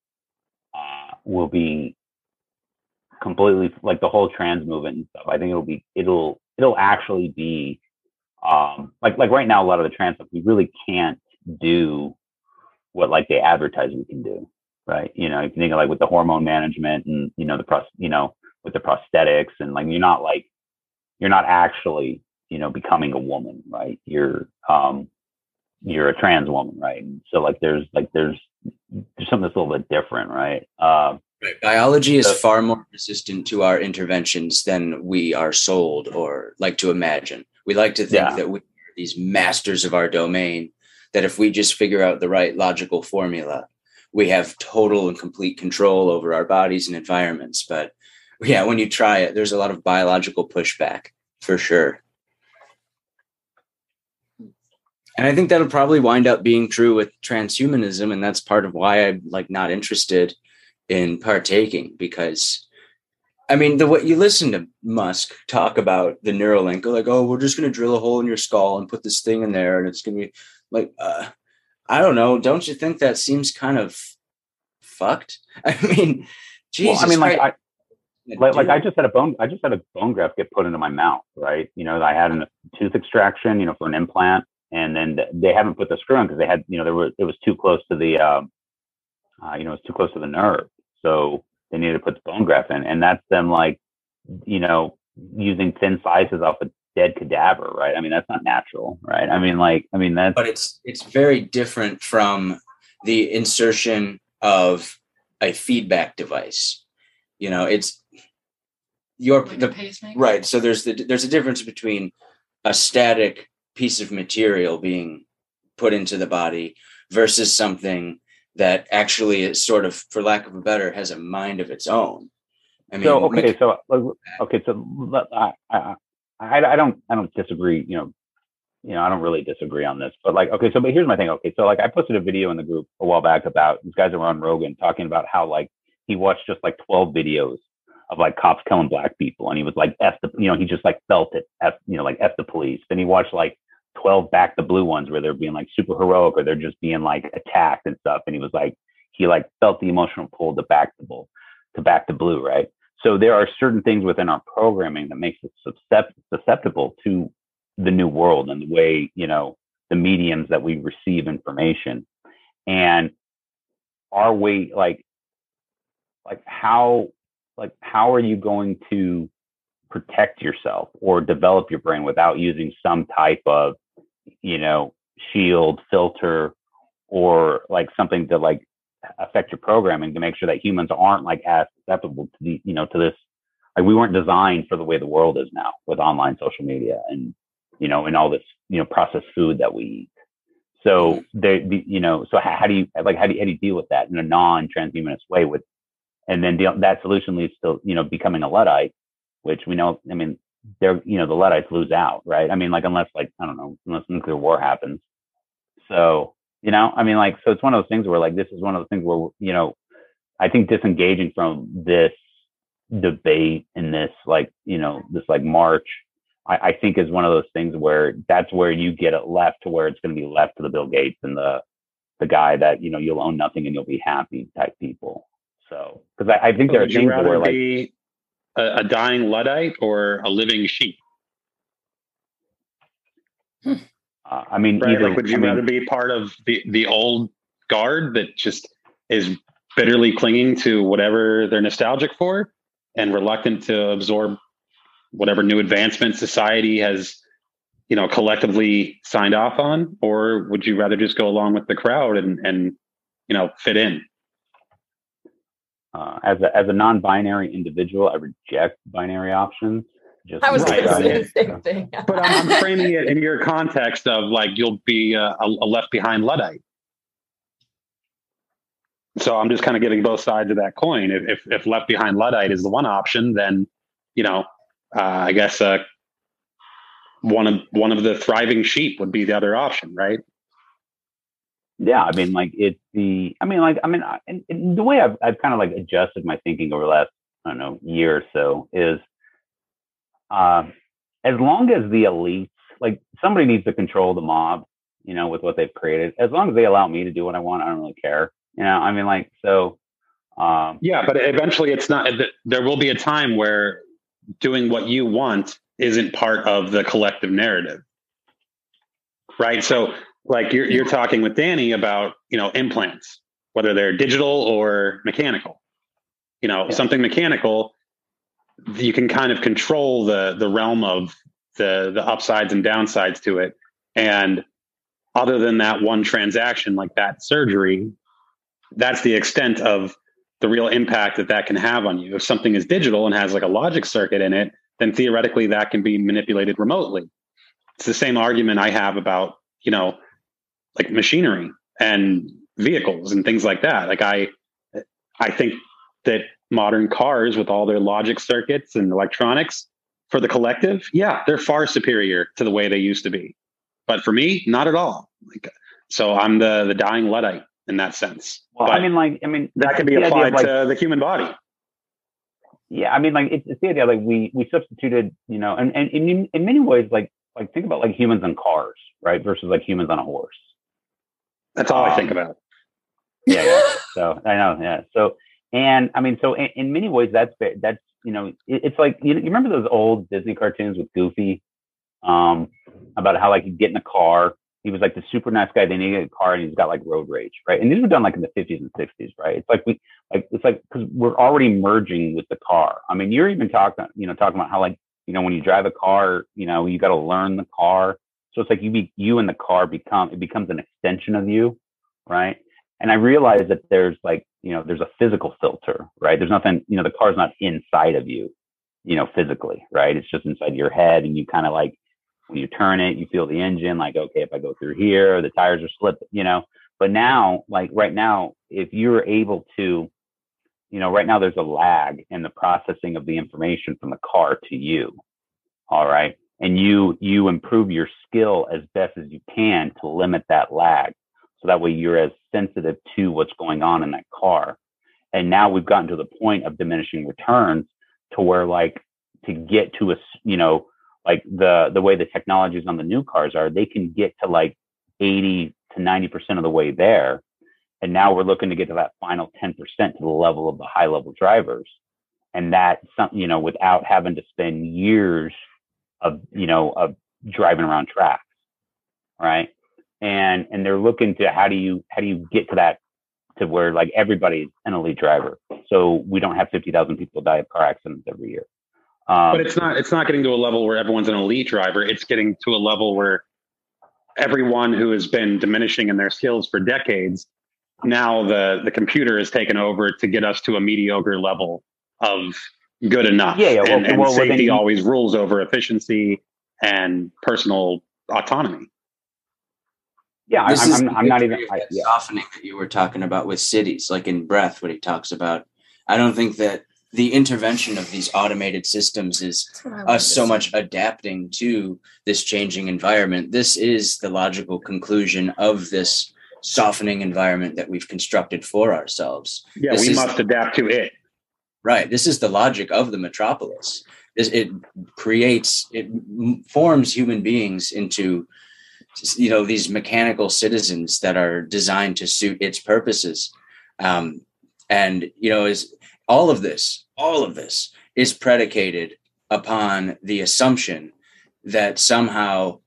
uh, will be completely, like the whole trans movement and stuff. I think it'll be, it'll, it'll actually be um, like, like right now, a lot of the trans stuff, we really can't do what like they advertise we can do. Right. You know, if you think of like with the hormone management and, you know, the pros, you know, with the prosthetics and like, you're not like, you're not actually, you know, becoming a woman, right? You're, um, you're a trans woman, right? And so like, there's like, there's, there's something that's a little bit different, right? Um, right. Biology is so, far more resistant to our interventions than we are sold or like to imagine. We like to think yeah. that we are these masters of our domain, that if we just figure out the right logical formula, we have total and complete control over our bodies and environments. But yeah, when you try it, there's a lot of biological pushback for sure. And I think that'll probably wind up being true with transhumanism. And that's part of why I'm like not interested in partaking, because I mean, the way you listen to Musk talk about the Neuralink, like, oh, we're just going to drill a hole in your skull and put this thing in there. And it's going to be like, uh, I don't know. Don't you think that seems kind of fucked? I mean, Jesus well, I mean, like, Christ. I, like, like I just had a bone, I just had a bone graft get put into my mouth, right? You know, I had a tooth extraction, you know, for an implant. And then they haven't put the screw in because they had, you know, there was, it was too close to the, um, uh, you know, it was too close to the nerve. So they needed to put the bone graft in. And that's them like, you know, using thin slices off a dead cadaver, right? I mean, that's not natural, right? I mean, like, I mean, that's. But it's, it's very different from the insertion of a feedback device. You know, it's your, like the, right. So there's the, there's a difference between a static piece of material being put into the body versus something that actually is sort of, for lack of a better, has a mind of its own. I mean, so okay, so okay, so I, I I don't I don't disagree. You know, you know, I don't really disagree on this, but like, okay, so but here's my thing. Okay, so like, I posted a video in the group a while back about these guys that were on Rogan talking about how like he watched just like twelve videos of like cops killing black people, and he was like, F the, you know, he just like felt it, F, you know, like F the police. Then he watched like twelve Back the Blue ones where they're being like super heroic or they're just being like attacked and stuff. And he was like, he like felt the emotional pull to back the bull, to back the blue, right? So there are certain things within our programming that makes us susceptible to the new world and the way, you know, the mediums that we receive information. And our way, like, like how, like, how are you going to protect yourself or develop your brain without using some type of, you know, shield, filter, or like something to like affect your programming to make sure that humans aren't like as susceptible to the, you know, to this. Like we weren't designed for the way the world is now with online social media and, you know, and all this, you know, processed food that we eat. So they, the, you know, so how, how do you like how do you, how do you deal with that in a non-transhumanist way? With and then the, that solution leads to, you know, becoming a Luddite, which we know. I mean, they're, you know, the Luddites lose out, right? I mean, like unless like I don't know, unless nuclear war happens. So you know, I mean, like so it's one of those things where like this is one of those things where, you know, I think disengaging from this debate and this like, you know, this like march, I, I think is one of those things where that's where you get it left to where it's going to be left to the Bill Gates and the the guy that, you know, you'll own nothing and you'll be happy type people. So because I, I think So there are would you things rather where like be a, a dying Luddite or a living sheep? uh, I mean, Right? either Like, would you I mean, rather be part of the, the old guard that just is bitterly clinging to whatever they're nostalgic for and reluctant to absorb whatever new advancement society has, you know, collectively signed off on? Or would you rather just go along with the crowd and, and you know, fit in? uh, as a as a non-binary individual, I reject binary options. Just I was Right. going to say the so- same thing. But I'm, I'm framing it in your context of like, you'll be a, a left behind Luddite. So I'm just kind of giving both sides of that coin. If, if, if left behind Luddite is the one option, then, you know, uh, I guess uh, one of one of the thriving sheep would be the other option, right? Yeah, I mean, like it's the, I mean, like, I mean, I, and, and the way I've, I've kind of like adjusted my thinking over the last, I don't know, year or so is, uh, as long as the elites, like somebody needs to control the mob, you know, with what they've created. As long as they allow me to do what I want, I don't really care. You know, I mean, like, so. Um, Yeah, but eventually it's not, there will be a time where doing what you want isn't part of the collective narrative. Right. So like you're, you're talking with Danny about, you know, implants, whether they're digital or mechanical, you know, Yeah. something mechanical, you can kind of control the, the realm of the, the upsides and downsides to it. And other than that one transaction, like that surgery, that's the extent of the real impact that that can have on you. If something is digital and has like a logic circuit in it, then theoretically that can be manipulated remotely. It's the same argument I have about, you know, like machinery and vehicles and things like that. Like I, I think that modern cars with all their logic circuits and electronics for the collective, yeah, they're far superior to the way they used to be. But for me, not at all. Like, so I'm the the dying Luddite in that sense. well, But I mean, like, I mean, that can be the idea applied of, like, to the human body. yeah, I mean, like it's, it's the idea like we we substituted, you know, and, and in in many ways, like like think about like humans on cars, right, versus like humans on a horse. That's all Um, I think about. Yeah, yeah. So I know, yeah. So and I mean, so in, in many ways, that's that's you know, it, it's like you, you remember those old Disney cartoons with Goofy, um, about how like he'd get in a car. He was like the super nice guy. Then he get a car and he's got like road rage, right? And these were done like in the fifties and sixties, right? It's like we like it's like because we're already merging with the car. I mean, you're even talking, you know, talking about how like you know when you drive a car, you know, you got to learn the car. So it's like you be you and the car become it becomes an extension of you, right? And I realized that there's like you know there's a physical filter, right? There's nothing, you know, the car's not inside of you, you know, physically, right? It's just inside your head, and you kind of like. When you turn it, you feel the engine, like, okay, if I go through here, the tires are slipping, you know. But now, like right now, if you're able to, you know, right now there's a lag in the processing of the information from the car to you. All right. And you you improve your skill as best as you can to limit that lag. So that way you're as sensitive to what's going on in that car. And now we've gotten to the point of diminishing returns to where like to get to a, you know, like the the way the technologies on the new cars are, they can get to like eighty to ninety percent of the way there. And now we're looking to get to that final ten percent to the level of the high level drivers. And that, you know, without having to spend years of, you know, of driving around tracks. Right. And, and they're looking to how do you, how do you get to that, to where like everybody's an elite driver. So we don't have fifty thousand people die of car accidents every year. Um, But it's not it's not getting to a level where everyone's an elite driver. It's getting to a level where everyone who has been diminishing in their skills for decades, now the the computer has taken over to get us to a mediocre level of good enough. Yeah, yeah. Well, and and well, well, then safety you- always rules over efficiency and personal autonomy. Yeah, I, This I'm, is I'm, the I'm not degree even. of I, that yeah. softening that you were talking about with cities, like in Breath, what he talks about. I don't think that the intervention of these automated systems is That's what I wanted us to so say. much adapting to this changing environment. This is the logical conclusion of this softening environment that we've constructed for ourselves. Yeah, This we is- must adapt to it. Right. This is the logic of the metropolis. This, it creates, it m- forms human beings into, you know, these mechanical citizens that are designed to suit its purposes. Um, and, you know, is all of this, all of this is predicated upon the assumption that somehow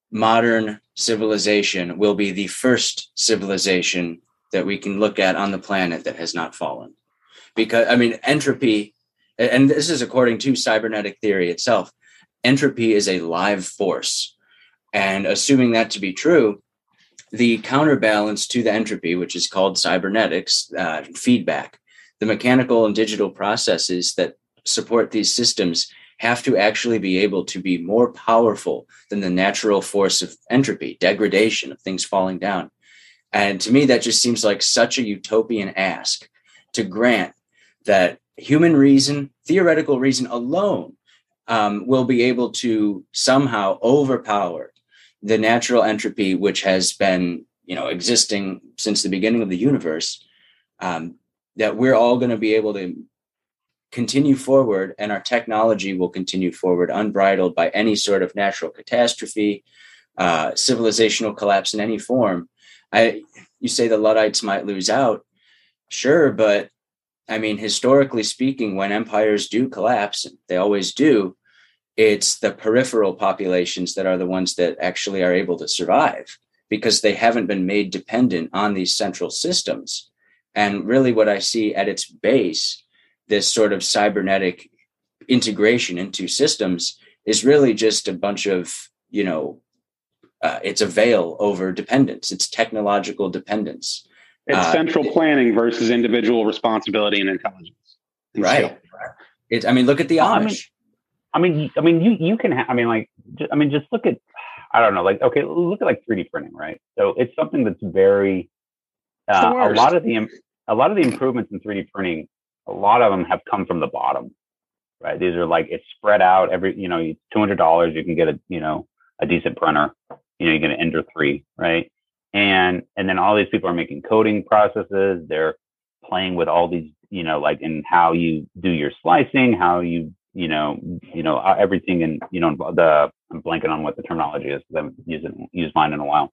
modern civilization will be the first civilization that we can look at on the planet that has not fallen. Because, I mean, entropy, and this is according to cybernetic theory itself, entropy is a live force. And assuming that to be true, the counterbalance to the entropy, which is called cybernetics, uh, feedback, the mechanical and digital processes that support these systems have to actually be able to be more powerful than the natural force of entropy, degradation, of things falling down. And to me, that just seems like such a utopian ask to grant that human reason, theoretical reason alone, um, will be able to somehow overpower the natural entropy, which has been, you know, existing since the beginning of the universe, um, that we're all going to be able to continue forward, and our technology will continue forward unbridled by any sort of natural catastrophe, uh, civilizational collapse in any form. I, you say the Luddites might lose out. Sure, but I mean, historically speaking, when empires do collapse, they always do, it's the peripheral populations that are the ones that actually are able to survive because they haven't been made dependent on these central systems. And really what I see at its base, this sort of cybernetic integration into systems is really just a bunch of, you know, uh, it's a veil over dependence. It's technological dependence. It's Uh, central planning versus individual responsibility and intelligence. and Right. skill. It's, I mean, look at the Well, I Amish. I mean, y- I mean, you you can. Ha- I mean, like, ju- I mean, just look at. I don't know. Like, okay, look at like three D printing, right? So it's something that's very. It's the Uh, a worst. lot of the im- a lot of the improvements in three D printing, a lot of them have come from the bottom, right? These are like it's spread out. Every you know, two hundred dollars, you can get a you know a decent printer. You know, you get an Ender three, right? And and then all these people are making coding processes. They're playing with all these, you know, like in how you do your slicing, how you you know, you know, uh, everything, and you know, the I'm blanking on what the terminology is because I haven't used it, used mine in a while.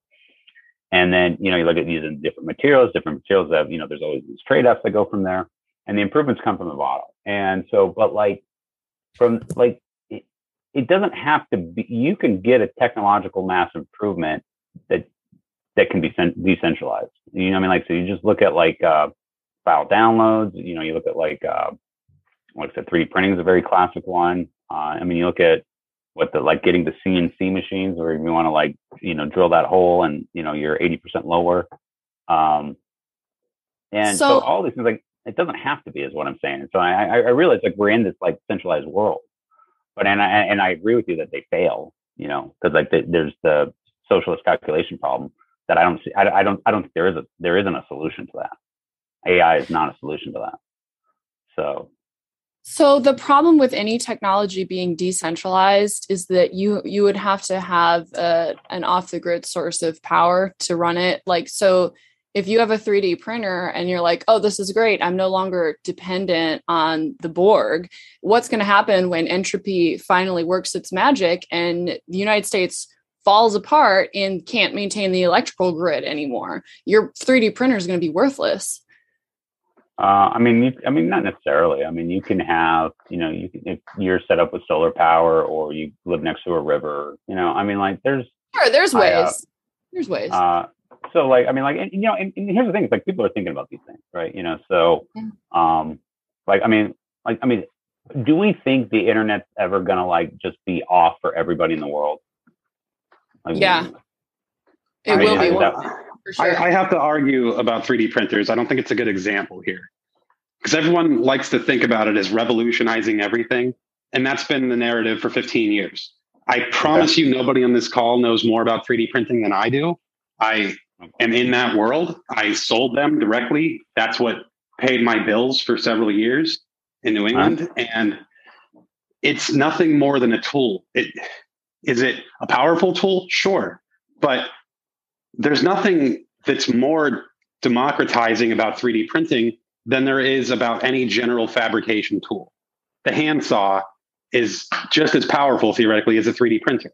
And then you know, you look at using different materials, different materials that you know, there's always these trade-offs that go from there, and the improvements come from the bottom. And so, but like from like, it, it doesn't have to be. You can get a technological mass improvement that that can be decentralized. You know what I mean? Like, so you just look at like uh, file downloads. You know, you look at like. Uh, Like I said, three D printing is a very classic one. Uh, I mean, you look at what the like getting the C N C machines, where you want to like you know drill that hole, and you know you're eighty percent lower. Um, and so, So- all these things, like it doesn't have to be, is what I'm saying. And so I, I, I realize like we're in this like centralized world, but and I and I agree with you that they fail. You know, because like the, there's the socialist calculation problem that I don't see. I, I don't. I don't think there is a there isn't a solution to that. A I is not a solution to that. So. So the problem with any technology being decentralized is that you you would have to have a, an off the grid source of power to run it. Like, so if you have a three D printer and you're like, oh, this is great, I'm no longer dependent on the Borg. What's going to happen when entropy finally works its magic and the United States falls apart and can't maintain the electrical grid anymore? Your three D printer is going to be worthless. Uh, I mean, you, I mean, not necessarily. I mean, you can have, you know, you can, if you're set up with solar power or you live next to a river, you know, I mean, like there's, Sure, there's ways. I, uh, there's ways. uh, so like, I mean, like, and, you know, and, and here's the thing, it's like people are thinking about these things, right? You know, so, um, like, I mean, like, I mean, do we think the internet's ever gonna like just be off for everybody in the world? Like, Yeah. It I mean, will be is one that- for sure. I, I have to argue about three D printers. I don't think it's a good example here because everyone likes to think about it as revolutionizing everything. And that's been the narrative for fifteen years. I promise you, nobody on this call knows more about three D printing than I do. I am in that world. I sold them directly. That's what paid my bills for several years in New England. And it's nothing more than a tool. It, is it a powerful tool? Sure. But there's nothing that's more democratizing about three D printing than there is about any general fabrication tool. The handsaw is just as powerful theoretically as a three D printer.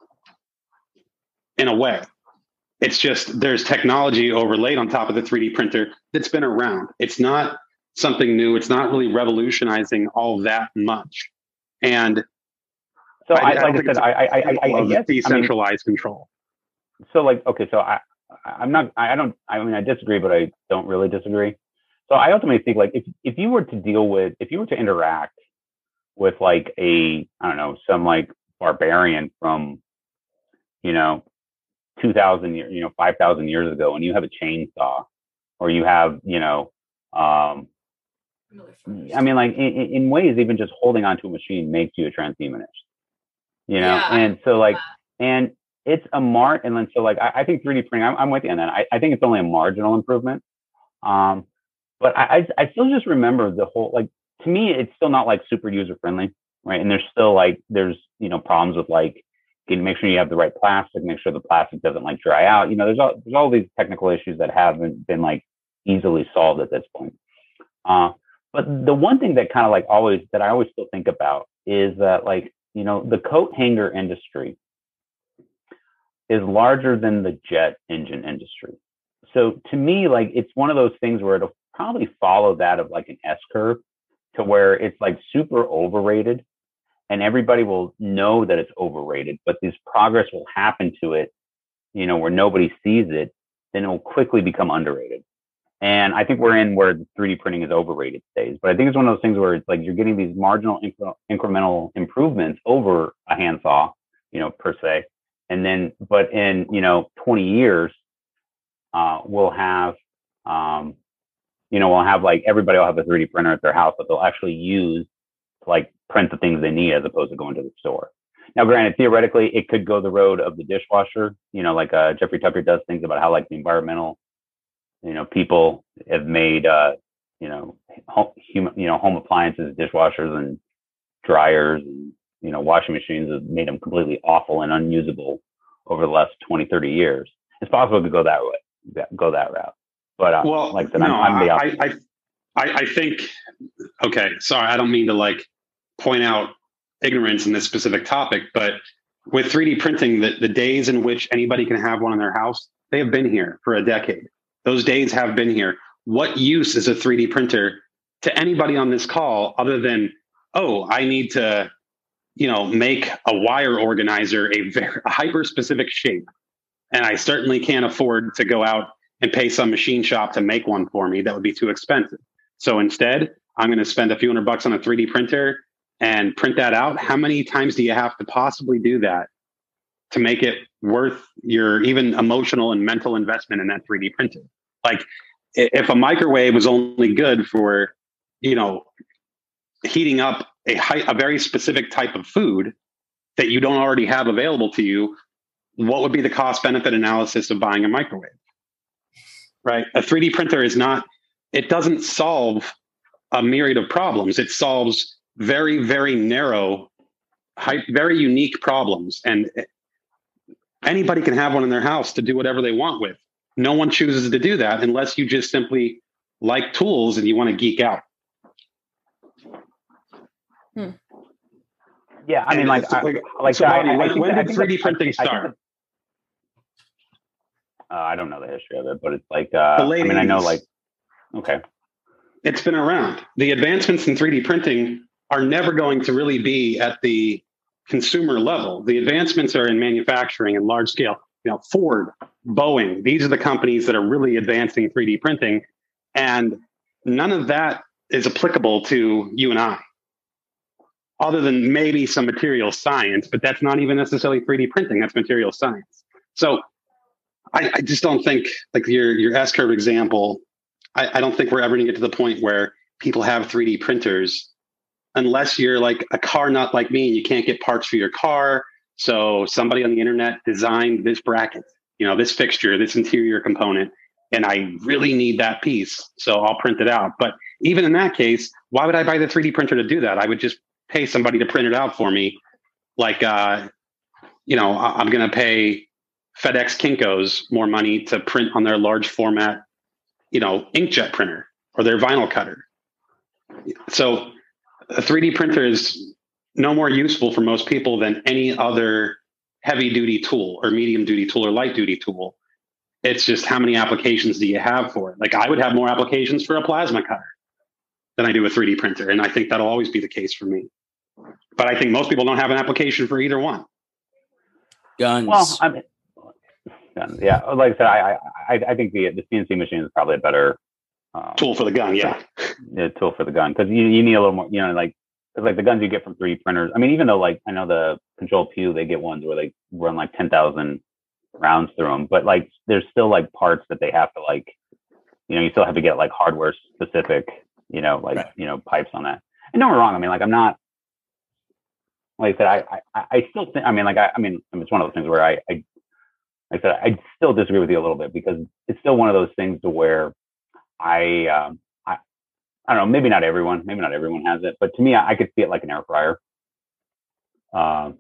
In a way, it's just there's technology overlaid on top of the three D printer that's been around. It's not something new. It's not really revolutionizing all that much. And So I, I, I don't like I think said, it's a I, I, I, I example of guess, I mean, decentralized control. so like, okay, so I, I'm not, I don't, I mean, I disagree, but I don't really disagree. So I ultimately think like if, if you were to deal with, if you were to interact with like a, I don't know, some like barbarian from, you know, two thousand years, you know, five thousand years ago, and you have a chainsaw or you have, you know, um, I mean, like in, in ways, even just holding onto a machine makes you a transhumanist, you know? Yeah. And so like, and it's a mart. And then, so like, I, I think three D printing, I'm, I'm with you on that. I, I think it's only a marginal improvement. Um, but I, I, I still just remember the whole, like, to me, it's still not like super user friendly, right? And there's still like, there's, you know, problems with like, getting, make sure you have the right plastic, make sure the plastic doesn't like dry out. You know, there's all, there's all these technical issues that haven't been like easily solved at this point. Uh, but the one thing that kind of like always, that I always still think about is that like, you know, the coat hanger industry is larger than the jet engine industry. So to me, like, it's one of those things where it'll probably follow that of like an S curve to where it's like super overrated and everybody will know that it's overrated, but this progress will happen to it, you know, where nobody sees it, then it will quickly become underrated. And I think we're in where three D printing is overrated days, but I think it's one of those things where it's like you're getting these marginal incre- incremental improvements over a handsaw, you know, per se. And then, but in, you know, twenty years, uh, we'll have, um, you know, we'll have like, everybody will have a three D printer at their house that they'll actually use to like print the things they need as opposed to going to the store. Now, granted, theoretically, it could go the road of the dishwasher, you know, like uh, Jeffrey Tucker does things about how like the environmental, you know, people have made, uh, you know, home, human, you know, home appliances, dishwashers and dryers and, you know, washing machines have made them completely awful and unusable over the last twenty, thirty years. It's possible to go that way, go that route. But uh, Well, like I said, no, I'm, I'm the I, opposite. I, I, I think, okay, sorry, I don't mean to like point out ignorance in this specific topic, but with three D printing, the, the days in which anybody can have one in their house, they have been here for a decade. Those days have been here. What use is a three D printer to anybody on this call other than, oh, I need to, you know, make a wire organizer a very a hyper specific shape. And I certainly can't afford to go out and pay some machine shop to make one for me. That would be too expensive. So instead, I'm going to spend a few hundred bucks on a three D printer and print that out. How many times do you have to possibly do that to make it worth your even emotional and mental investment in that three D printer? Like if a microwave was only good for, you know, heating up a, high, a very specific type of food that you don't already have available to you, what would be the cost benefit analysis of buying a microwave? Right? A three D printer is not, it doesn't solve a myriad of problems. It solves very, very narrow, high, very unique problems. And anybody can have one in their house to do whatever they want with. No one chooses to do that unless you just simply like tools and you want to geek out. Hmm. Yeah, I mean, And like, so, I, like, like so I, Bonnie, I, I when, think when that- I did think three D that- printing I- I think start? that- uh, I don't know the history of it, but it's like, uh, The I late mean, I know, eighties. like, okay, It's been around. The advancements in three D printing are never going to really be at the consumer level. The advancements are in manufacturing and large scale. You know, Ford, Boeing, these are the companies that are really advancing three D printing. And none of that is applicable to you and I, other than maybe some material science, but that's not even necessarily three D printing, that's material science. So I, I just don't think like your your S curve example. I, I don't think we're ever going to get to the point where people have three D printers, unless you're like a car nut like me and you can't get parts for your car. So somebody on the internet designed this bracket, you know, this fixture, this interior component, and I really need that piece. So I'll print it out. But even in that case, why would I buy the three D printer to do that? I would just pay somebody to print it out for me. Like, uh, you know, I'm going to pay FedEx Kinko's more money to print on their large format, you know, inkjet printer or their vinyl cutter. So a three D printer is no more useful for most people than any other heavy duty tool or medium duty tool or light duty tool. It's just how many applications do you have for it? Like I would have more applications for a plasma cutter than I do a three D printer. And I think that'll always be the case for me. But I think most people don't have an application for either one. Guns. Well, I mean, yeah, like I said, I I, I think the the C N C machine is probably a better um, tool for the gun. Yeah, yeah, tool for the gun because you you need a little more. You know, like cause like the guns you get from three D printers. I mean, even though like I know the Control Pew, they get ones where they run like ten thousand rounds through them, but like there's still like parts that they have to like, you know, you still have to get like hardware specific, you know, like right. you know pipes on that. And don't get me wrong. I mean, like I'm not. Like I said, I, I, I still think, I mean, like, I, I mean, it's one of those things where I, I, like I said, I still disagree with you a little bit because it's still one of those things to where I, um, I, I don't know, maybe not everyone, maybe not everyone has it, but to me, I, I could see it like an air fryer, um,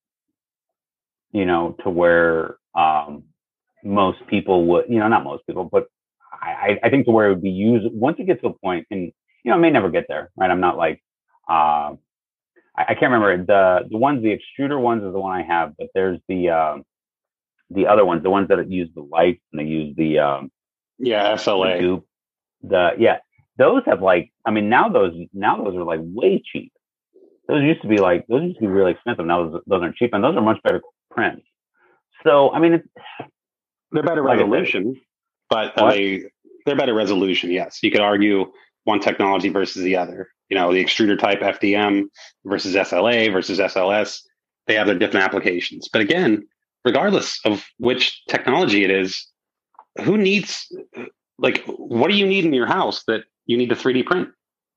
you know, to where, um, most people would, you know, not most people, but I, I think to where it would be used once it gets to a point and, you know, it may never get there, right? I'm not like, um, I can't remember the the ones, the extruder ones is the one I have, but there's the um, the other ones, the ones that use the lights and they use the um, yeah S L A. The, goop. the yeah, those have like, I mean now those now those are like way cheap. Those used to be like those used to be really expensive. Now those those aren't cheap and those are much better prints. So I mean it's they're better like resolution, but are they they're better resolution. Yes, you could argue one technology versus the other. You know, the extruder type F D M versus S L A versus S L S, they have their different applications. But again, regardless of which technology it is, who needs, like, what do you need in your house that you need to three D print?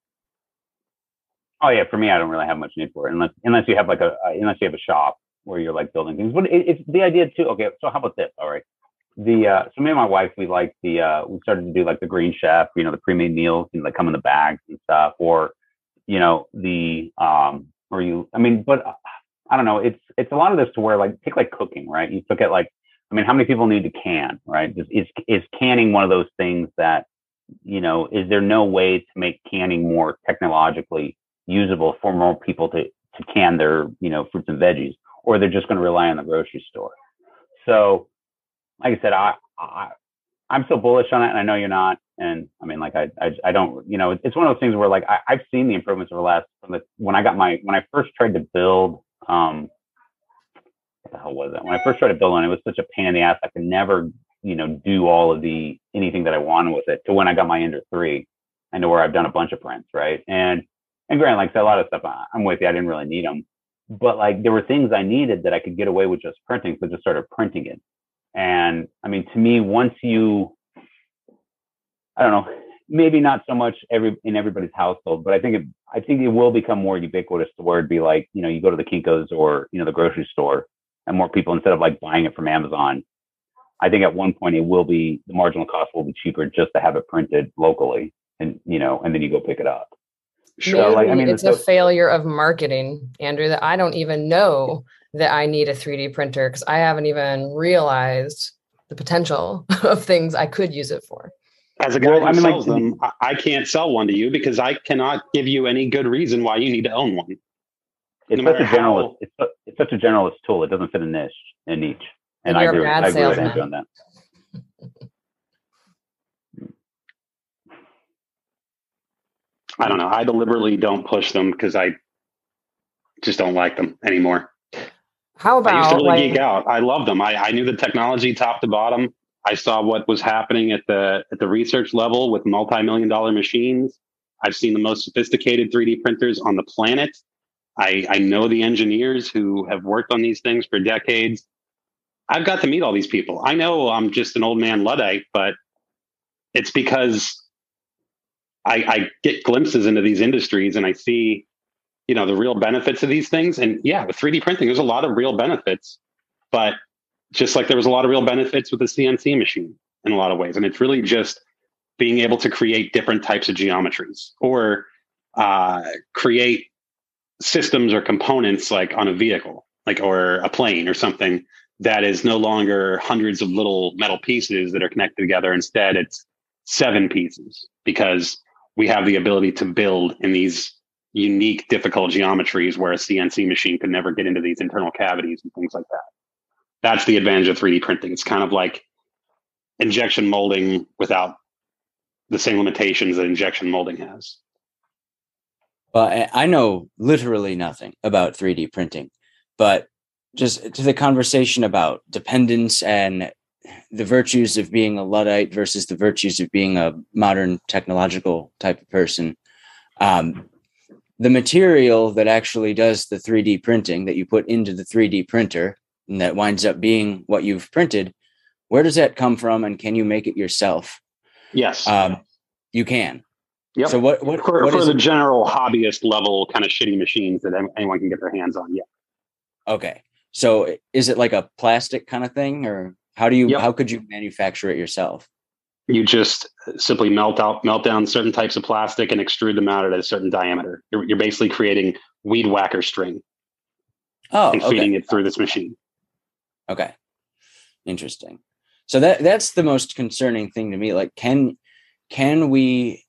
Oh yeah, for me, I don't really have much need for it unless unless you have like a uh, unless you have a shop where you're like building things. But it, it's the idea too. Okay, so how about this? All right, the uh, so me and my wife, we like the uh, we started to do like the Green Chef, you know, the pre-made meals and like come in the bags and stuff, or you know, the, um, or you, I mean, but uh, I don't know. It's, it's a lot of this to where like, take like cooking, right? You look at like, I mean, how many people need to can, right? Is, is, is canning one of those things that, you know, is there no way to make canning more technologically usable for more people to, to can their, you know, fruits and veggies, or they're just going to rely on the grocery store? So like I said, I, I, I'm so bullish on it and I know you're not. And I mean, like, I, I, I don't, you know, it's one of those things where like, I, I've seen the improvements over the last, from the, when I got my, when I first tried to build, um, what the hell was it? When I first tried to build one, it was such a pain in the ass. I could never, you know, do all of the, anything that I wanted with it, to when I got my Ender three and to where I've done a bunch of prints. Right. And, and granted, like I said, a lot of stuff, I'm with you. I didn't really need them, but like, there were things I needed that I could get away with just printing. So I just started printing it. And I mean, to me, once you, I don't know, maybe not so much every in everybody's household, but I think it, I think it will become more ubiquitous to where it'd be like, you know, you go to the Kinko's or, you know, the grocery store and more people, instead of like buying it from Amazon, I think at one point it will be, the marginal cost will be cheaper just to have it printed locally and, you know, and then you go pick it up. Maybe so, like, I mean, it's so, a failure of marketing, Andrew, that I don't even know that I need a three D printer because I haven't even realized the potential of things I could use it for. As a guy well, who I mean, sells like, them, I, I can't sell one to you because I cannot give you any good reason why you need to own one. It's No such a matter generalist. how- It's, su- it's such a generalist tool. It doesn't fit a niche, a niche. And, And I you're a agree, with- bad I agree with salesman. Andrew on that. I don't know. I deliberately don't push them because I just don't like them anymore. How I used to about really like, geek out. I loved them. I, I knew the technology top to bottom. I saw what was happening at the at the research level with multi-million dollar machines. I've seen the most sophisticated three D printers on the planet. I, I know the engineers who have worked on these things for decades. I've got to meet all these people. I know I'm just an old man Luddite, but it's because I, I get glimpses into these industries and I see, you know, the real benefits of these things. And yeah, with three D printing, there's a lot of real benefits, but just like there was a lot of real benefits with the C N C machine in a lot of ways. And it's really just being able to create different types of geometries or uh, create systems or components like on a vehicle, like, or a plane or something that is no longer hundreds of little metal pieces that are connected together. Instead, it's seven pieces because we have the ability to build in these unique, difficult geometries where a C N C machine could never get into these internal cavities and things like that. That's the advantage of three D printing. It's kind of like injection molding without the same limitations that injection molding has. Well, I- I know literally nothing about three D printing, but just to the conversation about dependence and the virtues of being a Luddite versus the virtues of being a modern technological type of person. Um, the material that actually does the three D printing that you put into the three D printer and that winds up being what you've printed, where does that come from? And can you make it yourself? Yes. Um, you can. Yep. So what, what, for, what for is the it? general hobbyist level kind of shitty machines that anyone can get their hands on. Yeah. Okay. So is it like a plastic kind of thing, or how do you, Yep. how could you manufacture it yourself? You just simply melt out, melt down certain types of plastic and extrude them out at a certain diameter. You're, you're basically creating weed whacker string Oh, and okay. feeding it through this machine. Okay. Interesting. So that that's the most concerning thing to me. Like, can can we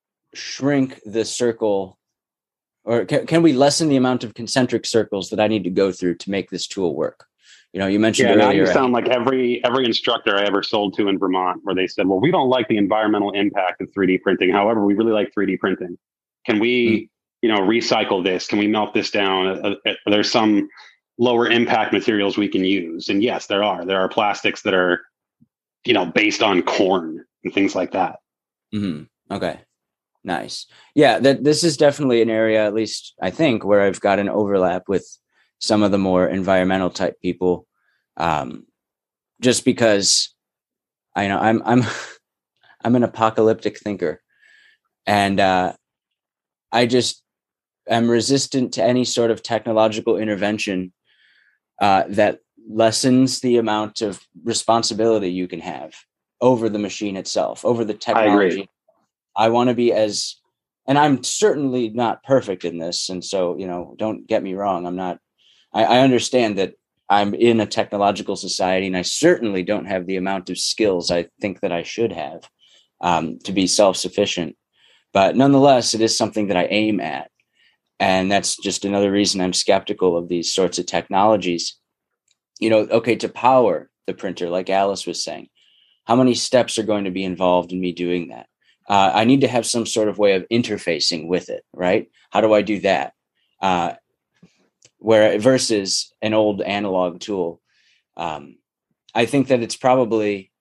shrink the circle, or can, can we lessen the amount of concentric circles that I need to go through to make this tool work? You know, you mentioned Yeah, now earlier. you sound like every every instructor I ever sold to in Vermont, where they said, "Well, we don't like the environmental impact of three D printing. However, we really like three D printing. Can we, mm. you know, recycle this? Can we melt this down? Uh, uh, there's some lower impact materials we can use." And yes, there are. There are plastics that are, you know, based on corn and things like that. Mm-hmm. Okay, nice. Yeah, that this is definitely an area, at least I think, where I've got an overlap with some of the more environmental type people, um, just because I know I'm I'm I'm an apocalyptic thinker, and uh, I just am resistant to any sort of technological intervention uh, that lessens the amount of responsibility you can have over the machine itself, over the technology. I, I want to be as, and I'm certainly not perfect in this, and so, you know, don't get me wrong. I'm not. I, I understand that I'm in a technological society, and I certainly don't have the amount of skills I think that I should have um, to be self-sufficient. But nonetheless, it is something that I aim at. And that's just another reason I'm skeptical of these sorts of technologies. You know, okay, to power the printer, like Alice was saying, how many steps are going to be involved in me doing that? Uh, I need to have some sort of way of interfacing with it, right? How do I do that? Uh, where versus an old analog tool, um, I think that it's probably,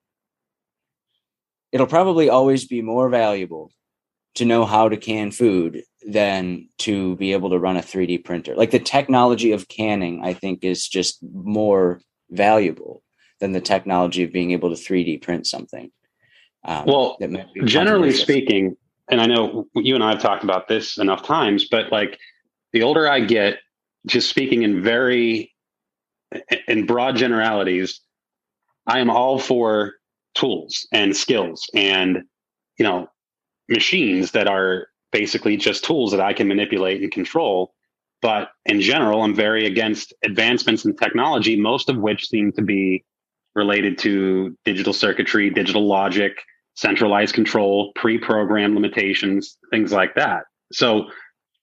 it'll probably always be more valuable to know how to can food than to be able to run a three D printer. Like the technology of canning, I think, is just more valuable than the technology of being able to three D print something. Um, well, generally speaking, and I know you and I have talked about this enough times, but like the older I get, just speaking in very, in broad generalities, I am all for tools and skills and, you know, machines that are basically just tools that I can manipulate and control. But in general, I'm very against advancements in technology, most of which seem to be related to digital circuitry, digital logic, centralized control, pre-programmed limitations, things like that. So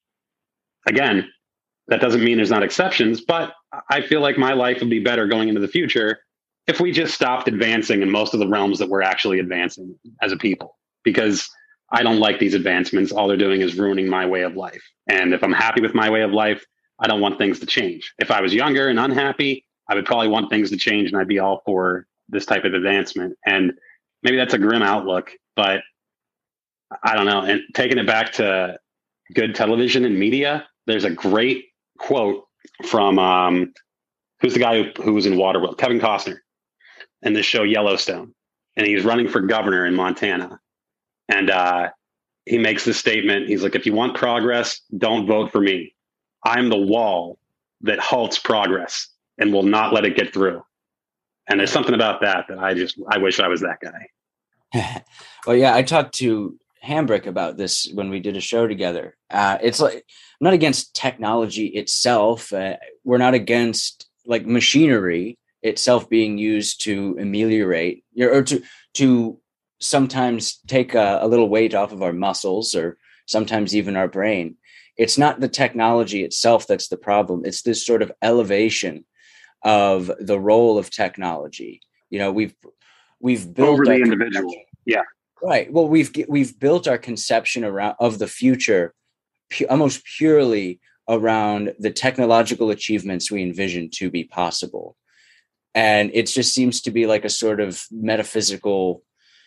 again, that doesn't mean there's not exceptions, but I feel like my life would be better going into the future if we just stopped advancing in most of the realms that we're actually advancing as a people, because I don't like these advancements. All they're doing is ruining my way of life. And if I'm happy with my way of life, I don't want things to change. If I was younger and unhappy, I would probably want things to change, and I'd be all for this type of advancement. And maybe that's a grim outlook, but I don't know. And taking it back to good television and media, there's a great quote from um, who's the guy who, who was in Waterworld? Kevin Costner in the show Yellowstone. And he's running for governor in Montana. And uh, he makes this statement. He's like, if you want progress, don't vote for me. I'm the wall that halts progress and will not let it get through. And there's something about that that I just, I wish I was that guy. Well, yeah, I talked to Hambrick about this when we did a show together. Uh, it's like, I'm not against technology itself. Uh, we're not against like machinery itself being used to ameliorate or to, to sometimes take a, a little weight off of our muscles or sometimes even our brain. It's not the technology itself that's the problem. It's this sort of elevation of the role of technology. You know, we've we've built over the individual. Yeah, right. Well, we've we've built our conception around of the future pu- almost purely around the technological achievements we envision to be possible, and it just seems to be like a sort of metaphysical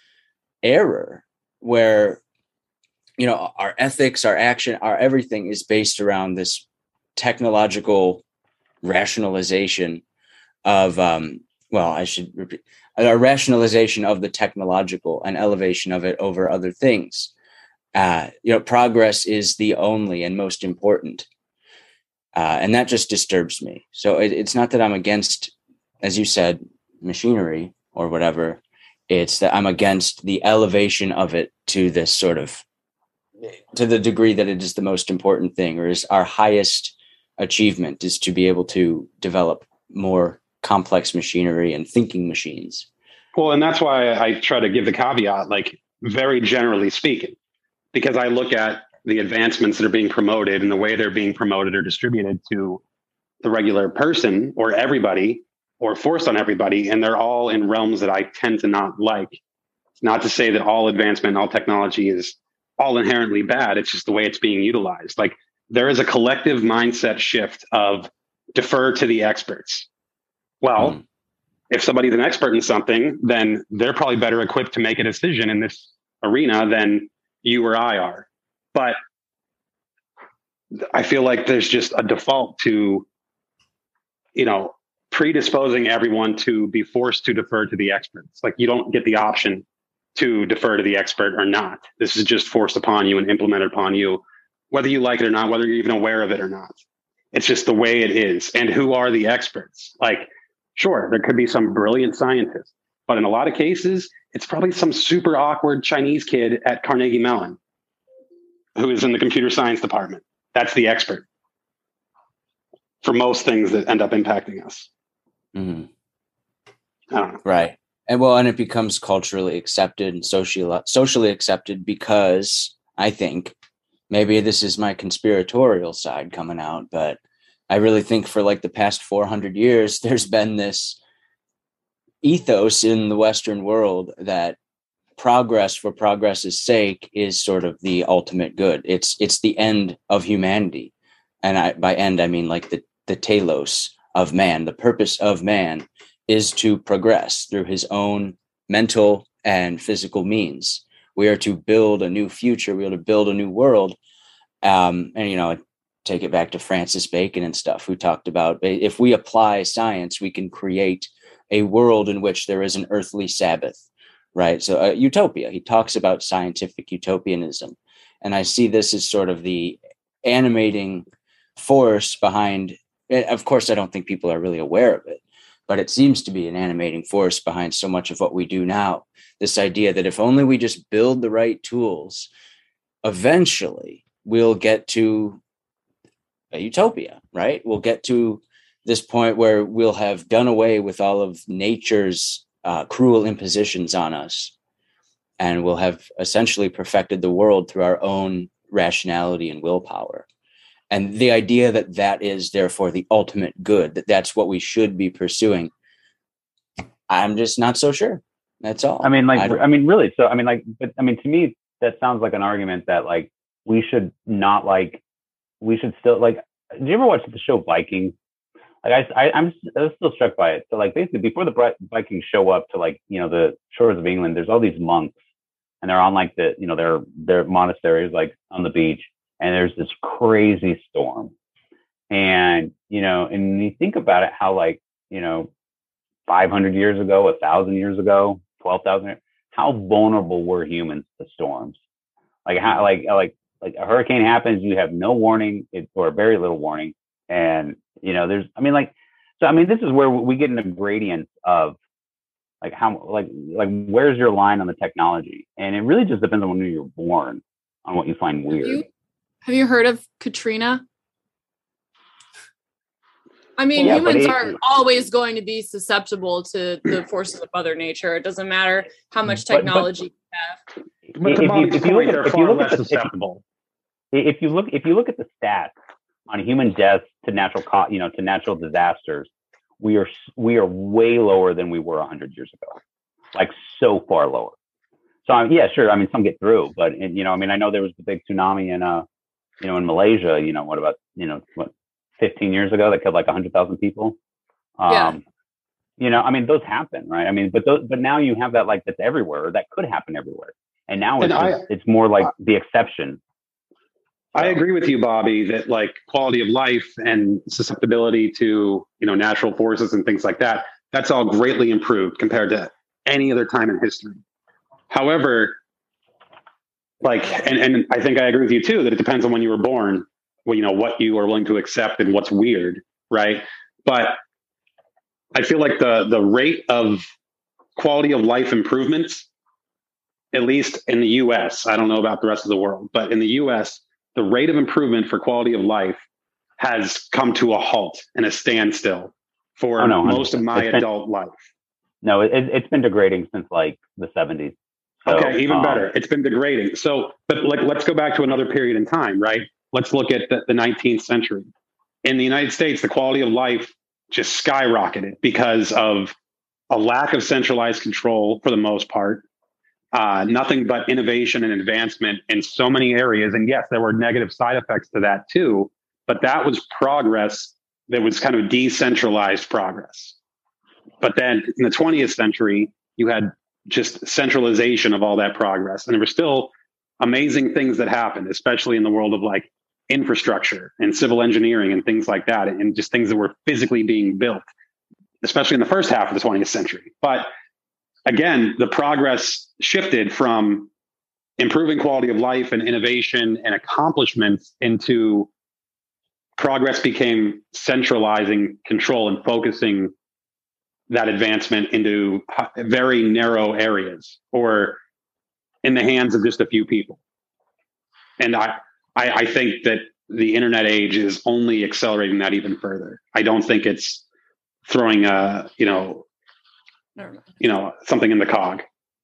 error where, you know, our ethics, our action, our everything is based around this technological rationalization of, um, well, I should repeat, a rationalization of the technological and elevation of it over other things. Uh, you know, progress is the only and most important. Uh, and that just disturbs me. So it, it's not that I'm against, as you said, machinery or whatever. It's that I'm against the elevation of it to this sort of, to the degree that it is the most important thing, or is our highest achievement is to be able to develop more complex machinery and thinking machines. Well, and that's why I try to give the caveat, like very generally speaking, because I look at the advancements that are being promoted and the way they're being promoted or distributed to the regular person or everybody or forced on everybody. And they're all in realms that I tend to not like. It's not to say that all advancement, all technology is all inherently bad. It's just the way it's being utilized. Like there is a collective mindset shift of defer to the experts. Well, mm. if somebody's an expert in something, then they're probably better equipped to make a decision in this arena than you or I are. But I feel like there's just a default to, you know, predisposing everyone to be forced to defer to the experts. Like you don't get the option to defer to the expert or not. This is just forced upon you and implemented upon you, whether you like it or not, whether you're even aware of it or not. It's just the way it is. And who are the experts? Like, sure, there could be some brilliant scientist, but in a lot of cases, it's probably some super awkward Chinese kid at Carnegie Mellon who is in the computer science department. That's the expert for most things that end up impacting us. Mm-hmm. I don't know. Right. And well, and it becomes culturally accepted and socially socially accepted because I think maybe this is my conspiratorial side coming out, but I really think for like the past four hundred years, there's been this ethos in the Western world that progress for progress's sake is sort of the ultimate good. It's it's the end of humanity. And I, by end, I mean like the, the telos of man. The purpose of man is to progress through his own mental and physical means. We are to build a new future. We are to build a new world. Um, and, you know, take it back to Francis Bacon and stuff, who talked about if we apply science, we can create a world in which there is an earthly Sabbath, right? So uh, utopia, he talks about scientific utopianism. And I see this as sort of the animating force behind, of course, I don't think people are really aware of it, but it seems to be an animating force behind so much of what we do now. This idea that if only we just build the right tools, eventually we'll get to a utopia, right? We'll get to this point where we'll have done away with all of nature's uh, cruel impositions on us. And we'll have essentially perfected the world through our own rationality and willpower. And the idea that that is therefore the ultimate good, that that's what we should be pursuing, I'm just not so sure. That's all. I mean, like, I, I mean, really. So, I mean, like, but I mean, to me, that sounds like an argument that like we should not like, we should still like. Did you ever watch the show Vikings? Like, I, I I'm, I was still struck by it. So, like, basically, before the Vikings show up to like, you know, the shores of England, there's all these monks, and they're on like the, you know, their their monasteries like on the beach. And there's this crazy storm. And, you know, and when you think about it, how like, you know, five hundred years ago, a thousand years ago, twelve thousand, how vulnerable were humans to storms? Like how, like, like, like a hurricane happens, you have no warning it, or very little warning. And, you know, there's, I mean, like, so, I mean, this is where we get into gradients of like how, like, like, where's your line on the technology? And it really just depends on when you're born on what you find weird. Have you, have you heard of Katrina? I mean, yeah, humans it, are always going to be susceptible to the forces of Mother Nature. It doesn't matter how much technology but, but, you have. But to Bobby's if you, point, if they're if far you look less at the, susceptible. If, if you look, if you look at the stats on human deaths to natural, co- you know, to natural disasters, we are we are way lower than we were a hundred years ago, like so far lower. So um, yeah, sure. I mean, some get through, but and, you know, I mean, I know there was the big tsunami in uh, you know, in Malaysia. You know, what about you know what, fifteen years ago that killed like a hundred thousand people. Um, Yeah. You know, I mean, those happen, right? I mean, but those, but now you have that like that's everywhere. That could happen everywhere, and now it's And I- just, it's more like the exception. I agree with you, Bobby, that like quality of life and susceptibility to, you know, natural forces and things like that, that's all greatly improved compared to any other time in history. However, like, and, and I think I agree with you too, that it depends on when you were born, well, you know, what you are willing to accept and what's weird, right? But I feel like the the rate of quality of life improvements, at least in the U S, I don't know about the rest of the world, but in the U S, the rate of improvement for quality of life has come to a halt and a standstill for Oh, no, most of my it's been, adult life. No, it, it's been degrading since like the seventies. So, okay, even um, better. It's been degrading. So, but like, let's go back to another period in time, right? Let's look at the, the nineteenth century. In the United States, the quality of life just skyrocketed because of a lack of centralized control for the most part. Uh, nothing but innovation and advancement in so many areas. And yes, there were negative side effects to that too, but that was progress that was kind of decentralized progress. But then in the twentieth century, you had just centralization of all that progress. And there were still amazing things that happened, especially in the world of like infrastructure and civil engineering and things like that, and just things that were physically being built, especially in the first half of the twentieth century. But again, the progress shifted from improving quality of life and innovation and accomplishments into progress became centralizing control and focusing that advancement into very narrow areas or in the hands of just a few people. And I, I, I think that the internet age is only accelerating that even further. I don't think it's throwing a, you know, you know, something in the cog.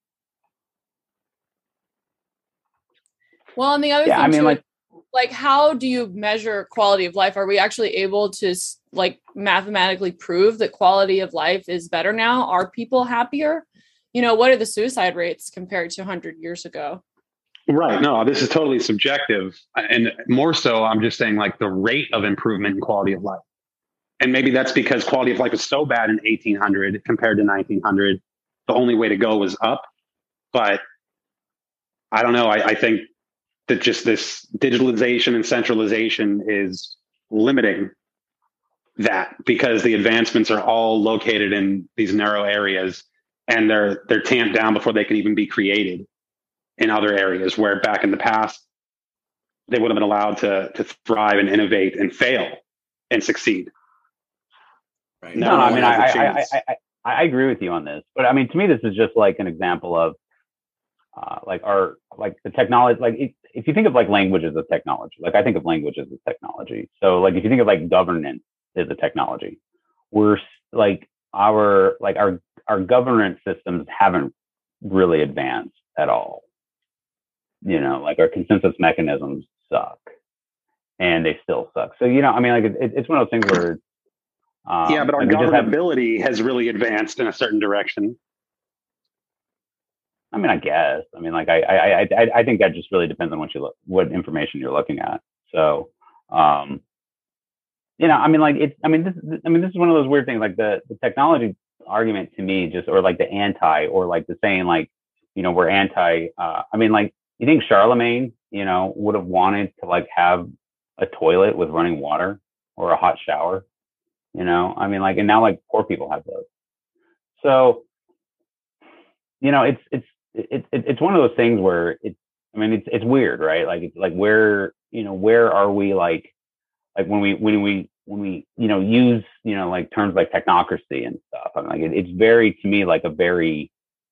Well, and the other Yeah, thing I mean, too, like- like how do you measure quality of life? Are we actually able to like mathematically prove that quality of life is better now? Are people happier? You know, what are the suicide rates compared to one hundred years ago? Right. No, this is totally subjective. And more so, I'm just saying like the rate of improvement in quality of life. And maybe that's because quality of life was so bad in eighteen hundred compared to nineteen hundred. The only way to go was up. But I don't know. I, I think that just this digitalization and centralization is limiting that because the advancements are all located in these narrow areas and they're they're tamped down before they can even be created in other areas where back in the past they would have been allowed to to thrive and innovate and fail and succeed. Right. No, No, I one mean, has a I, I, chance. I, I, I agree with you on this, but I mean, to me, this is just like an example of uh, like our, like the technology, like it, if you think of like language as a technology, like I think of language as a technology. So like, if you think of like governance as a technology, we're like our, like our, our governance systems haven't really advanced at all. You know, like our consensus mechanisms suck and they still suck. So, you know, I mean, like it, it's one of those things where Um, yeah, but our like we just have- governability has really advanced in a certain direction. I mean, I guess. I mean, like I, I, I, I think that just really depends on what you look, what information you're looking at. So, um, you know, I mean, like it's. I mean, this. I mean, this is one of those weird things. Like the the technology argument to me, just or like the anti, or like the saying, like you know, we're anti. Uh, I mean, like you think Charlemagne, you know, would have wanted to like have a toilet with running water? or a hot shower, you know, I mean, like, and now like poor people have those. So, you know, it's, it's, it's, it's one of those things where it's, I mean, it's, it's weird, right? Like, it's like, where, you know, where are we like, like when we, when we, when we, you know, use, you know, like terms like technocracy and stuff. I mean, like, it, it's very, to me, like a very,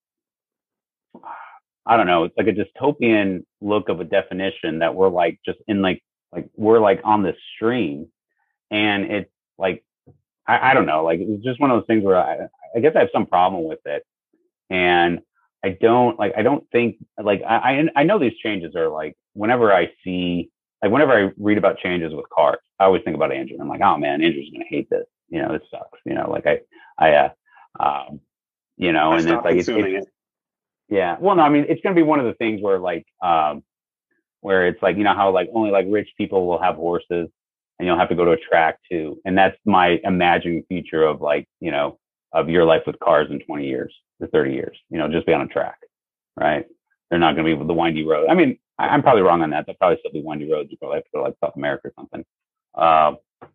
I don't know, it's like a dystopian look of a definition that we're like just in like, like we're like on this stream, and it's like, I, I don't know, like it's just one of those things where I, I guess I have some problem with it. And I don't like, I don't think like, I, I know these changes are like, whenever I see, like whenever I read about changes with cars, I always think about Andrew. I'm like, oh man, Andrew's going to hate this. You know, this sucks. You know, like I, I, uh, um, you know, I and it's like, it's, it's, it. yeah. Well, no, I mean, it's going to be one of the things where like, um, where it's like, you know, how like only like rich people will have horses and you'll have to go to a track too. And that's my imagining future of like, you know, of your life with cars in twenty years to thirty years, you know, just be on a track, right? They're not going to be with the windy road. I mean, I, I'm probably wrong on that. They'll probably still be windy roads. You probably have to go to like South America or something. Uh,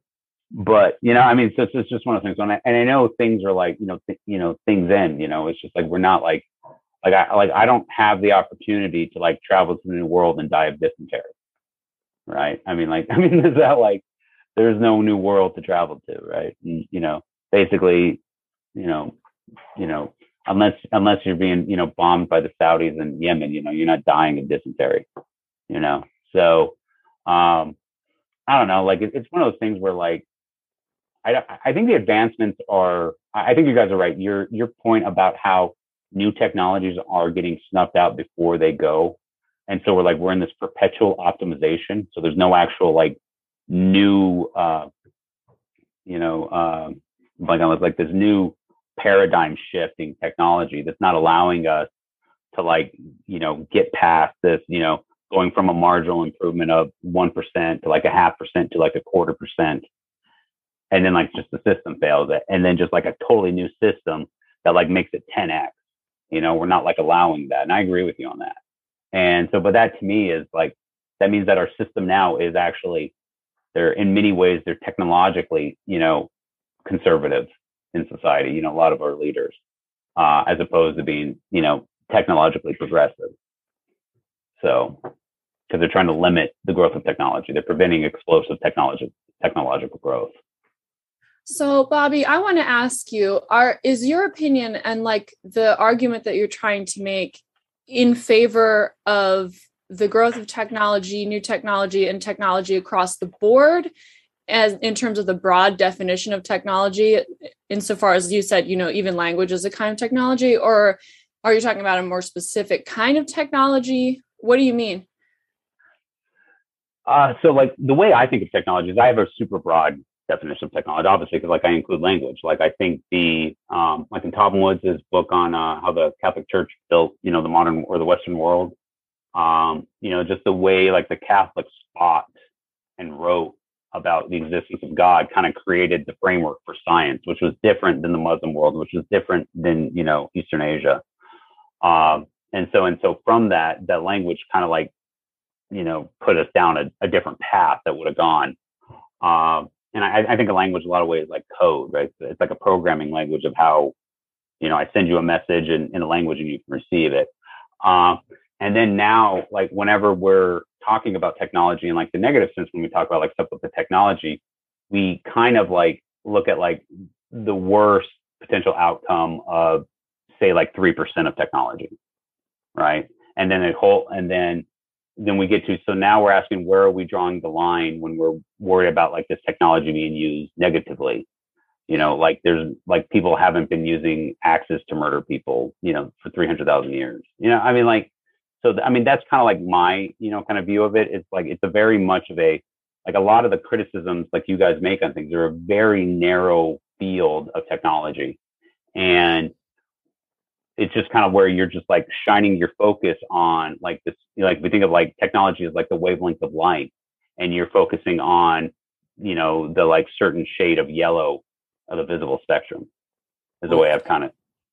but, you know, I mean, so it's, it's just one of the things. And I, and I know things are like, you know, th- you know, things end, you know, it's just like, we're not like, like I, like I don't have the opportunity to like travel to the new world and die of dysentery. Right. I mean, like, I mean, is that like, there's no new world to travel to, right? And, you know, basically, you know, you know, unless, unless you're being, you know, bombed by the Saudis in Yemen, you know, you're not dying of dysentery, you know? So, um, I don't know, like, it, it's one of those things where like, I, I think the advancements are, I think you guys are right. Your, your point about how new technologies are getting snuffed out before they go. And so we're like, we're in this perpetual optimization. So there's no actual like new, uh, you know, uh, like, like this new paradigm shifting technology that's not allowing us to like, you know, get past this, you know, going from a marginal improvement of one percent to like a half percent to like a quarter percent. And then like just the system fails it. And then just like a totally new system that like makes it ten X, you know, we're not like allowing that. And I agree with you on that. And so, but that to me is like, that means that our system now is actually, they're in many ways, they're technologically, you know, conservative in society, you know, a lot of our leaders, uh, as opposed to being, you know, technologically progressive. So, because they're trying to limit the growth of technology, they're preventing explosive technology, technological growth. So, Bobby, I want to ask you, are is your opinion and like the argument that you're trying to make in favor of the growth of technology, new technology, and technology across the board, as in terms of the broad definition of technology, insofar as you said, you know, even language is a kind of technology, or are you talking about a more specific kind of technology? What do you mean? Uh, so like the way I think of technology is I have a super broad definition of technology, obviously, because like I include language. Like I think the, um, like in Tom Woods' book on uh, how the Catholic Church built, you know, the modern or the Western world, um, you know, just the way like the Catholics thought and wrote about the existence of God kind of created the framework for science, which was different than the Muslim world, which was different than, you know, Eastern Asia. Um, and so, and so from that, that language kind of like, you know, put us down a, a different path that would have gone. Um, and I, I think a language, a lot of ways, like code, right? It's like a programming language of how, you know, I send you a message in, in a language and you can receive it. Um, and then now, like whenever we're talking about technology in like the negative sense, when we talk about like stuff with the technology, we kind of like look at like the worst potential outcome of say like three percent of technology, right? And then a whole, and then then we get to, so now we're asking, where are we drawing the line when we're worried about like this technology being used negatively? You know, like there's like people haven't been using axes to murder people, you know, for three hundred thousand years. You know, I mean, like, so, th- I mean, that's kind of like my, you know, kind of view of it. It's like, it's a very much of a, like a lot of the criticisms like you guys make on things are a very narrow field of technology. And it's just kind of where you're just like shining your focus on like this, you know, like we think of like technology as like the wavelength of light, and you're focusing on, you know, the like certain shade of yellow of the visible spectrum is the way I've kind of.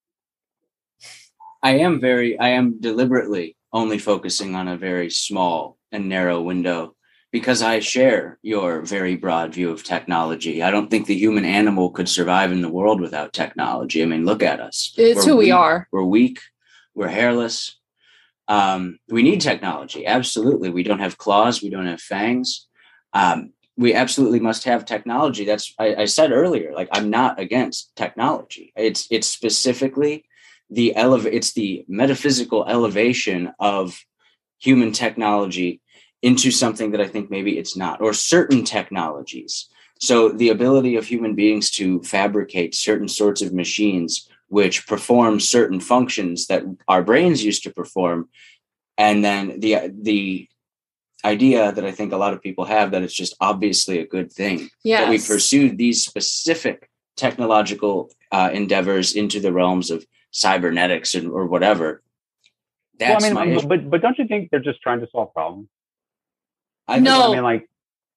I am very, I am deliberately only focusing on a very small and narrow window because I share your very broad view of technology. I don't think the human animal could survive in the world without technology. I mean, look at us. It's We're who we weak. are. We're weak. We're hairless. Um, we need technology. Absolutely. We don't have claws. We don't have fangs. Um, we absolutely must have technology. That's, I, I said earlier, like, I'm not against technology. It's, it's specifically the eleva- it's the metaphysical elevation of human technology into something that I think maybe it's not, or certain technologies. So the ability of human beings to fabricate certain sorts of machines which perform certain functions that our brains used to perform. And then the the idea that I think a lot of people have, that it's just obviously a good thing, Yes. that we pursued these specific technological uh, endeavors into the realms of cybernetics and, or whatever. That's well, I my mean, issue. but but don't you think they're just trying to solve problems? I No. I mean, like,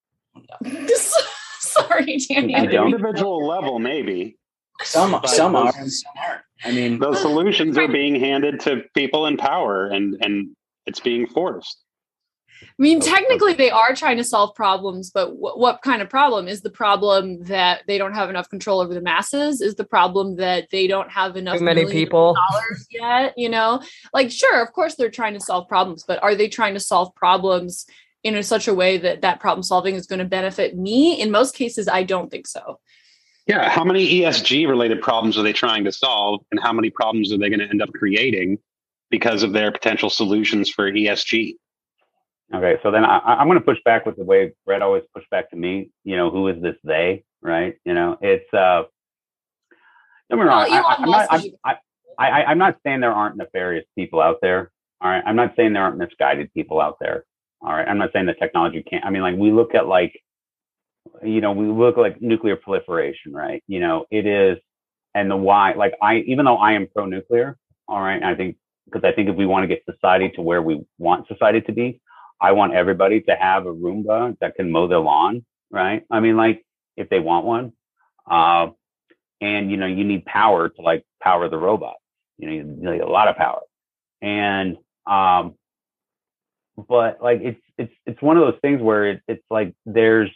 Sorry, Danny. I At the don't. individual level, maybe. some But some those- are and some aren't. I mean, Those solutions are being handed to people in power, and and it's being forced. I mean, Okay. technically, they are trying to solve problems, but wh- what kind of problem? Is the problem that they don't have enough control over the masses? Is the problem that they don't have enough Too many millions of people. dollars yet? You know, like, sure, of course, they're trying to solve problems, but are they trying to solve problems in a, such a way that that problem solving is going to benefit me? In most cases, I don't think so. Yeah, how many E S G related problems are they trying to solve, and how many problems are they going to end up creating because of their potential solutions for E S G? Okay, so then I, I'm going to push back with the way Brett always pushed back to me. You know, who is this they? Right? You know, it's. uh Don't get me wrong. Well, I, Elon I, I'm not. Musk I'm, is- I, I, I'm not saying there aren't nefarious people out there. All right, I'm not saying there aren't misguided people out there. All right, I'm not saying the technology can't. I mean, like, we look at, like, you know, we look at, like, nuclear proliferation, right? You know, it is, and the why. Like, I, even though I am pro-nuclear, all right, I think, because I think if we want to get society to where we want society to be, I want everybody to have a Roomba that can mow their lawn, right? I mean, like, if they want one, uh, and you know, you need power to, like, power the robot. You know, you need a lot of power, and um, but like, it's it's it's one of those things where it, it's like there's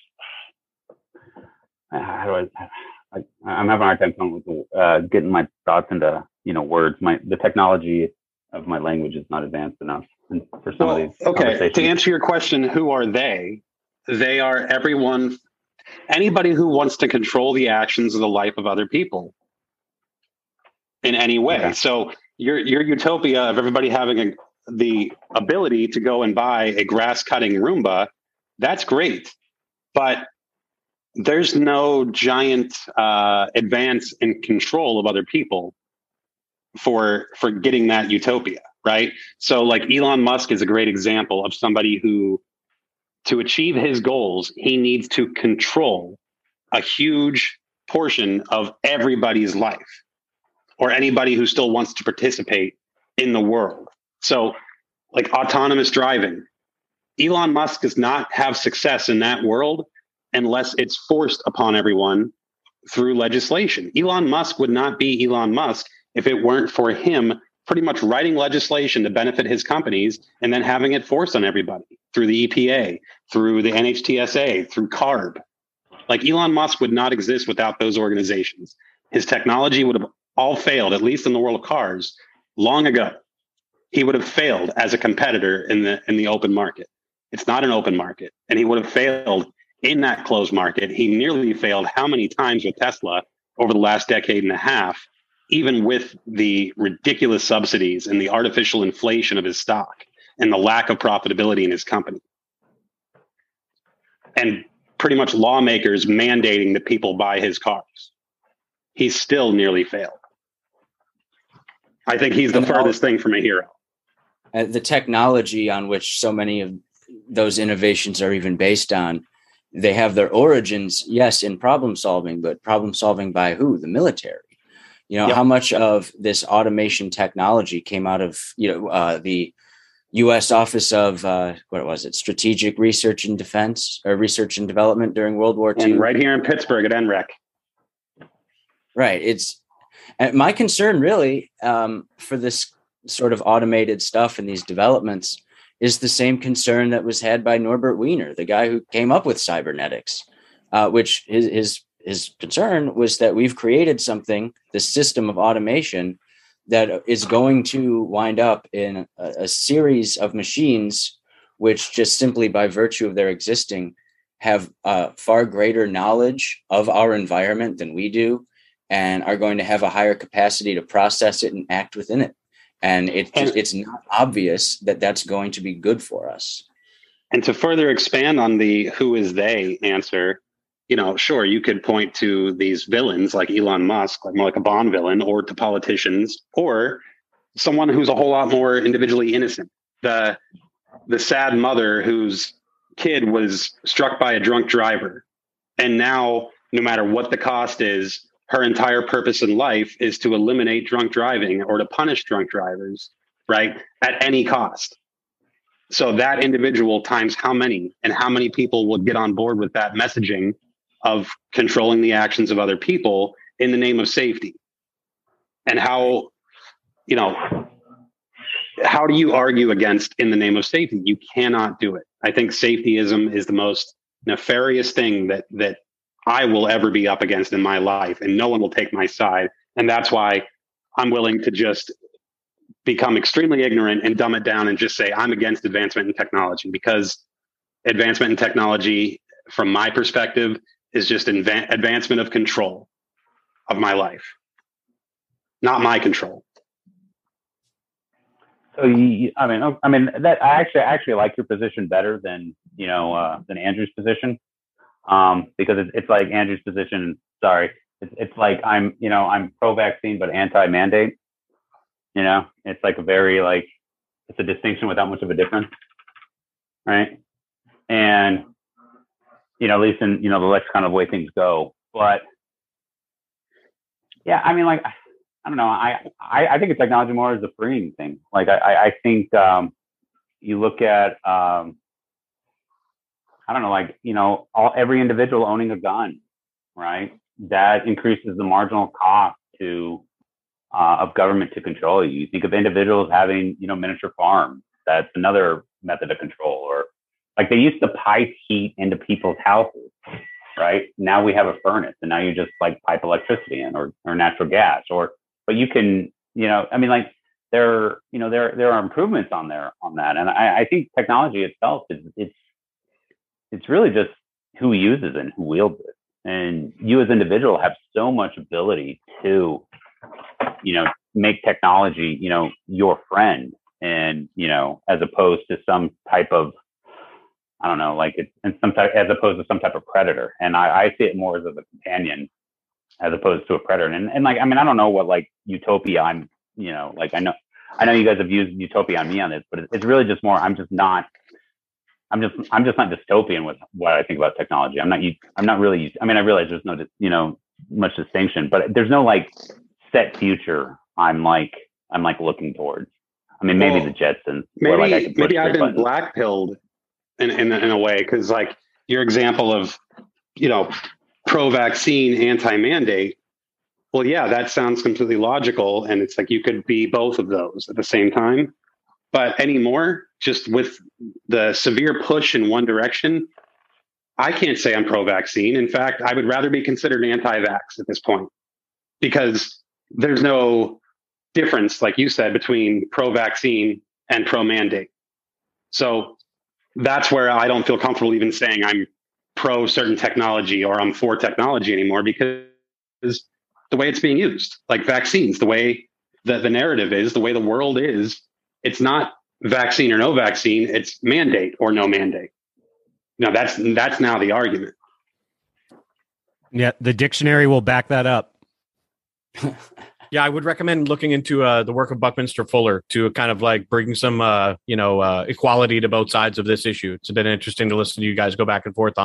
how do I, I I'm having a hard time coming with uh, getting my thoughts into, you know, words. My the technology of my language is not advanced enough for some Well, of these okay, conversations. to answer your question, who are they? They are everyone, anybody who wants to control the actions of the life of other people in any way. Okay. So your your utopia of everybody having a, the ability to go and buy a grass cutting Roomba, that's great, but there's no giant uh, advance in control of other people for for getting that utopia, right? So, like, Elon Musk is a great example of somebody who, to achieve his goals, he needs to control a huge portion of everybody's life, or anybody who still wants to participate in the world. So, like, autonomous driving, Elon Musk does not have success in that world unless it's forced upon everyone through legislation. Elon Musk would not be Elon Musk if it weren't for him pretty much writing legislation to benefit his companies and then having it forced on everybody through the E P A, through the N H T S A, through CARB. Like, Elon Musk would not exist without those organizations. His technology would have all failed, at least in the world of cars, long ago. He would have failed as a competitor in the in the open market. It's not an open market, and he would have failed in that closed market. He nearly failed how many times with Tesla over the last decade and a half, even with the ridiculous subsidies and the artificial inflation of his stock and the lack of profitability in his company. And pretty much lawmakers mandating that people buy his cars. He's still nearly failed. I think he's the And furthest thing from a hero. uh, the technology on which so many of those innovations are even based on, they have their origins, yes, in problem solving, but problem solving by who? The military. You know, Yep. how much of this automation technology came out of, you know, uh, the U S Office of, uh, what was it, Strategic Research and Defense, or Research and Development during World War Two? And right here in Pittsburgh at N R E C. Right. It's and my concern really um, for this sort of automated stuff and these developments is the same concern that was had by Norbert Wiener, the guy who came up with cybernetics, uh, which his, his his concern was that we've created something, this system of automation, that is going to wind up in a, a series of machines which just simply by virtue of their existing have uh, far greater knowledge of our environment than we do, and are going to have a higher capacity to process it and act within it. And it just, it's not obvious that that's going to be good for us. And to further expand on the who is they answer, you know, sure, you could point to these villains like Elon Musk, like more like a Bond villain, or to politicians, or someone who's a whole lot more individually innocent. The the sad mother whose kid was struck by a drunk driver, and now, no matter what the cost is, her entire purpose in life is to eliminate drunk driving or to punish drunk drivers, right, at any cost. So that individual times how many, and how many people will get on board with that messaging of controlling the actions of other people in the name of safety. And how, you know, how do you argue against in the name of safety? You cannot do it. I think safetyism is the most nefarious thing that that I will ever be up against in my life, and no one will take my side. And that's why I'm willing to just become extremely ignorant and dumb it down and just say I'm against advancement in technology, because advancement in technology, from my perspective, is just adva- advancement of control of my life, not my control. So you, I mean, I mean that I actually actually like your position better than you know uh, than Andrew's position, um, because it's, it's like Andrew's position. Sorry, it's it's like I'm you know I'm pro-vaccine but anti-mandate. You know, it's like a very like it's a distinction without much of a difference, right? And you know, at least in you know the lexicon of the way things go. But yeah, I mean, like. I don't know. I, I, I think of technology more as a freeing thing. Like I, I think um, you look at, um, I don't know, like, you know, all, every individual owning a gun, right? That increases the marginal cost to uh, of government to control you. You think of individuals having, you know, miniature farms. That's another method of control. Or like they used to pipe heat into people's houses, right? Now we have a furnace, and now you just like pipe electricity in, or or natural gas, or but you can, you know, I mean, like there, you know, there there are improvements on there on that, and I, I think technology itself is it's it's really just who uses it and who wields it, and you as an individual have so much ability to, you know, make technology, you know, your friend, and you know, as opposed to some type of, I don't know, like it's and some type, as opposed to some type of predator, and I, I see it more as a companion as opposed to a predator. And, and like, I mean, I don't know what like utopia I'm, you know, like I know, I know you guys have used utopia on me on this, but it's really just more, I'm just not, I'm just, I'm just not dystopian with what I think about technology. I'm not, I'm not really, I mean, I realize there's no, you know, much distinction, but there's no like set future I'm like, I'm like looking towards. I mean, maybe well, the Jetsons. Maybe, like I maybe I've been black pilled in, in, in a way. Cause like your example of, you know, pro-vaccine, anti-mandate. Well, yeah, that sounds completely logical. And it's like you could be both of those at the same time. But anymore, just with the severe push in one direction, I can't say I'm pro-vaccine. In fact, I would rather be considered anti-vax at this point, because there's no difference, like you said, between pro-vaccine and pro-mandate. So that's where I don't feel comfortable even saying I'm pro certain technology or I'm for technology anymore, because the way it's being used, like vaccines, the way that the narrative is, the way the world is, it's not vaccine or no vaccine, it's mandate or no mandate. No, that's that's now the argument. Yeah, the dictionary will back that up. Yeah, I would recommend looking into uh, the work of Buckminster Fuller to kind of like bring some, uh, you know, uh, equality to both sides of this issue. It's been interesting to listen to you guys go back and forth on.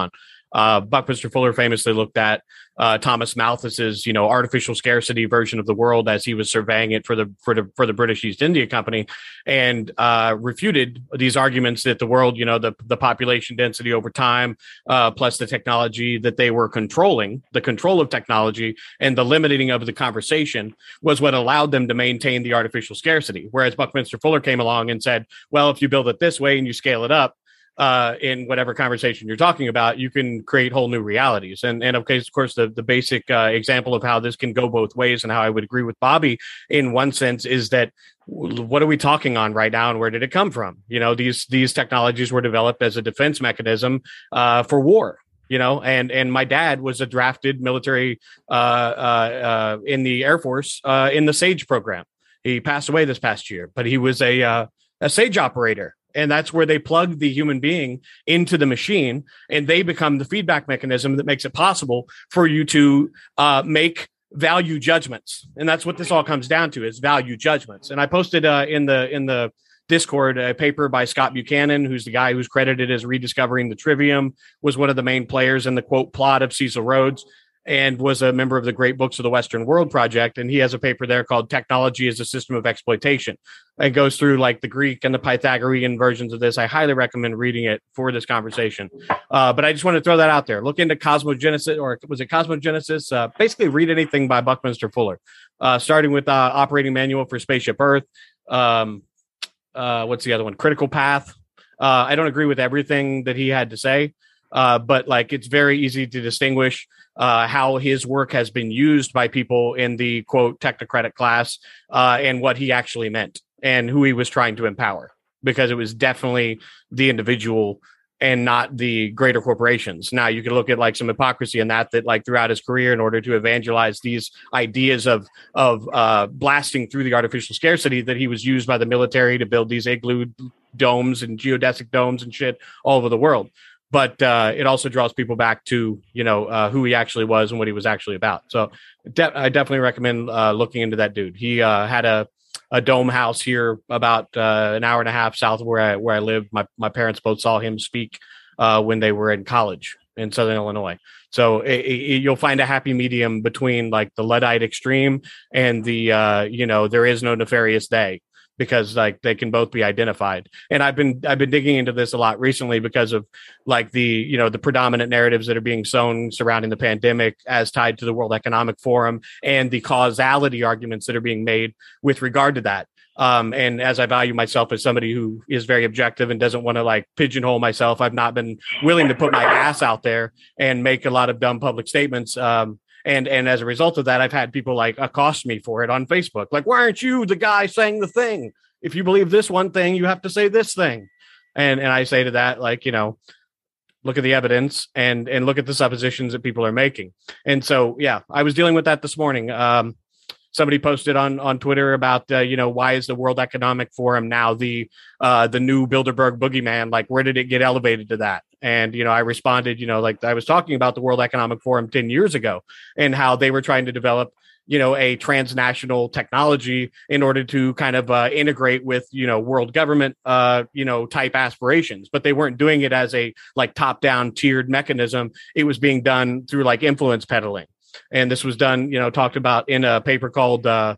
Uh, Buckminster Fuller famously looked at uh, Thomas Malthus's, you know, artificial scarcity version of the world as he was surveying it for the for the for the British East India Company, and uh, refuted these arguments that the world, you know, the the population density over time, uh, plus the technology that they were controlling, the control of technology and the limiting of the conversation was what allowed them to maintain the artificial scarcity. Whereas Buckminster Fuller came along and said, well, if you build it this way and you scale it up, Uh, in whatever conversation you're talking about, you can create whole new realities. And and of course, of course, the the basic uh, example of how this can go both ways, and how I would agree with Bobby in one sense, is that what are we talking on right now, and where did it come from? You know, these these technologies were developed as a defense mechanism uh, for war. You know, and and my dad was a drafted military uh, uh, uh, in the Air Force uh, in the SAGE program. He passed away this past year, but he was a uh, a SAGE operator. And that's where they plug the human being into the machine, and they become the feedback mechanism that makes it possible for you to uh, make value judgments. And that's what this all comes down to, is value judgments. And I posted uh, in the in the Discord a paper by Scott Buchanan, who's the guy who's credited as rediscovering the trivium, was one of the main players in the quote plot of Cecil Rhodes, and was a member of the Great Books of the Western World Project. And he has a paper there called Technology as a System of Exploitation. It goes through like the Greek and the Pythagorean versions of this. I highly recommend reading it for this conversation. Uh, but I just want to throw that out there. Look into Cosmogenesis, or was it Cosmogenesis? Uh, basically read anything by Buckminster Fuller, uh, starting with uh, Operating Manual for Spaceship Earth. Um, uh, what's the other one? Critical Path. Uh, I don't agree with everything that he had to say. Uh, but like, it's very easy to distinguish uh, how his work has been used by people in the quote technocratic class uh, and what he actually meant and who he was trying to empower, because it was definitely the individual and not the greater corporations. Now you can look at like some hypocrisy in that, that like throughout his career, in order to evangelize these ideas of, of uh, blasting through the artificial scarcity, that he was used by the military to build these igloo domes and geodesic domes and shit all over the world. But uh, it also draws people back to, you know, uh, who he actually was and what he was actually about. So de- I definitely recommend uh, looking into that dude. He uh, had a, a dome house here about uh, an hour and a half south of where I where I lived. My my parents both saw him speak uh, when they were in college in Southern Illinois. So it, it, you'll find a happy medium between like the Luddite extreme and the, uh, you know, there is no nefarious they. Because like they can both be identified. And I've been I've been digging into this a lot recently because of like the, you know, the predominant narratives that are being sown surrounding the pandemic as tied to the World Economic Forum, and the causality arguments that are being made with regard to that. Um, and as I value myself as somebody who is very objective and doesn't want to like pigeonhole myself, I've not been willing to put my ass out there and make a lot of dumb public statements. Um, And and as a result of that, I've had people like accost me for it on Facebook. Like, why aren't you the guy saying the thing? If you believe this one thing, you have to say this thing. And and I say to that, like, you know, look at the evidence and and look at the suppositions that people are making. And so, yeah, I was dealing with that this morning. Um, somebody posted on on Twitter about, uh, you know, why is the World Economic Forum now the uh, the new Bilderberg boogeyman? Like, where did it get elevated to that? And, you know, I responded, you know, like I was talking about the World Economic Forum ten years ago and how they were trying to develop, you know, a transnational technology in order to kind of uh, integrate with, you know, world government, uh, you know, type aspirations. But they weren't doing it as a like top down tiered mechanism. It was being done through like influence peddling. And this was done, you know, talked about in a paper called uh,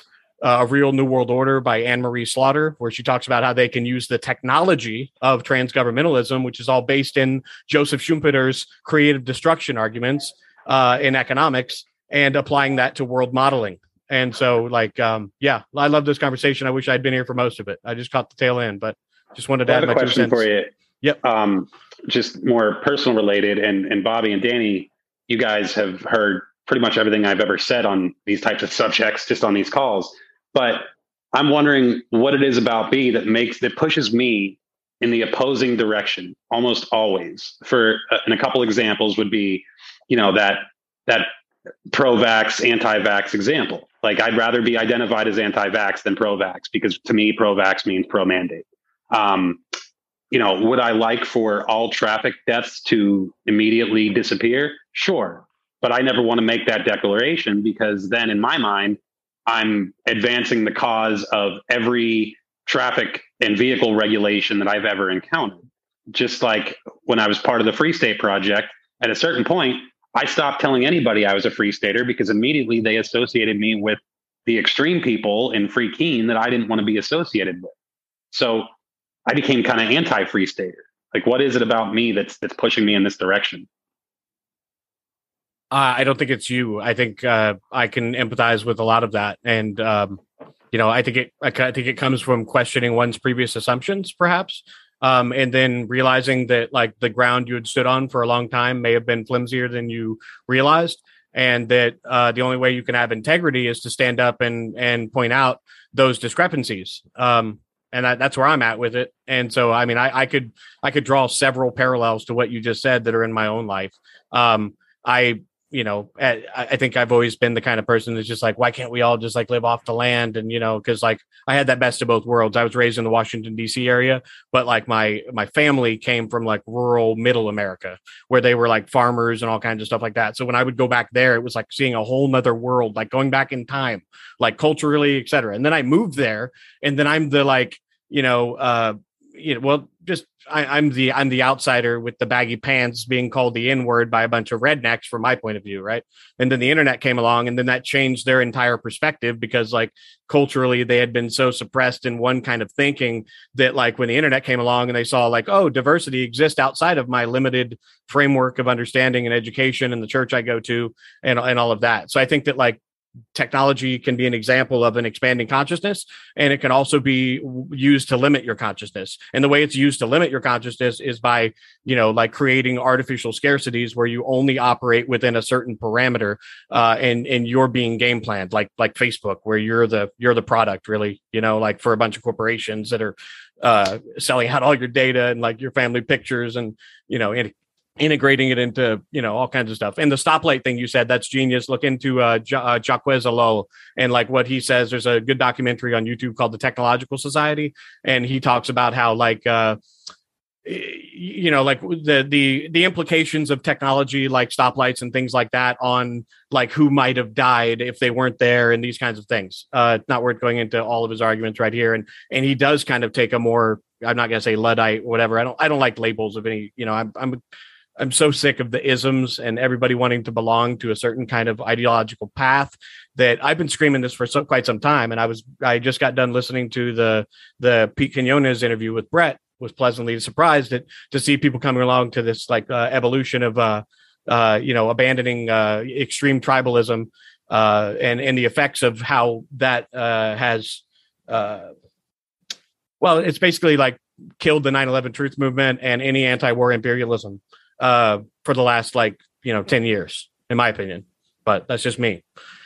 A Real New World Order by Anne-Marie Slaughter, where she talks about how they can use the technology of transgovernmentalism, which is all based in Joseph Schumpeter's creative destruction arguments uh, in economics, and applying that to world modeling. And so, like, um, yeah, I love this conversation. I wish I'd been here for most of it. I just caught the tail end, but just wanted to I add have a my two question cents. for you. Yep. Um, just more personal related, and, and Bobby and Danny, you guys have heard pretty much everything I've ever said on these types of subjects, just on these calls. But I'm wondering what it is about B that makes, that pushes me in the opposing direction almost always. For, uh, and a couple examples would be, you know, that, that pro-vax, anti-vax example. Like, I'd rather be identified as anti-vax than pro-vax, because to me, pro-vax means pro-mandate. Um, you know, would I like for all traffic deaths to immediately disappear? Sure. But I never want to make that declaration, because then in my mind, I'm advancing the cause of every traffic and vehicle regulation that I've ever encountered. Just like when I was part of the Free State Project, at a certain point, I stopped telling anybody I was a Free Stater because immediately they associated me with the extreme people in Free Keene that I didn't want to be associated with. So I became kind of anti-Free Stater. Like, what is it about me that's that's pushing me in this direction? Uh, I don't think it's you. I think uh, I can empathize with a lot of that, and um, you know, I think it. I think it comes from questioning one's previous assumptions, perhaps, um, and then realizing that like the ground you had stood on for a long time may have been flimsier than you realized, and that uh, the only way you can have integrity is to stand up and and point out those discrepancies. Um, and that, that's where I'm at with it. And so, I mean, I, I could I could draw several parallels to what you just said that are in my own life. Um, I. You know, I, I think I've always been the kind of person that's just like, why can't we all just like live off the land? And, you know, because like I had that best of both worlds. I was raised in the Washington, D C area, but like my my family came from like rural middle America where they were like farmers and all kinds of stuff like that. So when I would go back there, it was like seeing a whole nother world, like going back in time, like culturally, et cetera. And then I moved there and then I'm the like, you know, uh, you know, well, just I, I'm the I'm the outsider with the baggy pants being called the N-word by a bunch of rednecks from my point of view, right? And then the internet came along, and then that changed their entire perspective because, like, culturally they had been so suppressed in one kind of thinking that, like, when the internet came along and they saw, like, oh, diversity exists outside of my limited framework of understanding and education and the church I go to and and all of that. So I think that like technology can be an example of an expanding consciousness, and it can also be used to limit your consciousness. And the way it's used to limit your consciousness is by, you know, like creating artificial scarcities where you only operate within a certain parameter, uh, and and you're being game planned, like like Facebook, where you're the you're the product, really, you know, like for a bunch of corporations that are uh, selling out all your data and like your family pictures and, you know, and integrating it into, you know, all kinds of stuff. And the stoplight thing you said, that's genius. Look into uh, ja- uh, Jacques Ellul and like what he says. There's a good documentary on YouTube called The Technological Society. And he talks about how like, uh, you know, like the, the, the implications of technology, like stoplights and things like that on like who might have died if they weren't there and these kinds of things. Uh, not worth going into all of his arguments right here. And, and he does kind of take a more, I'm not going to say Luddite, whatever. I don't, I don't like labels of any, you know, I'm, I'm, I'm so sick of the isms and everybody wanting to belong to a certain kind of ideological path that I've been screaming this for so quite some time. And I was, I just got done listening to the, the Pete Quinones interview with Brett, was pleasantly surprised at, to see people coming along to this like uh, evolution of, uh, uh, you know, abandoning uh, extreme tribalism uh, and, and the effects of how that uh, has, uh, well, it's basically like killed the nine eleven truth movement and any anti-war imperialism uh, for the last, like, you know, ten years, in my opinion, but that's just me.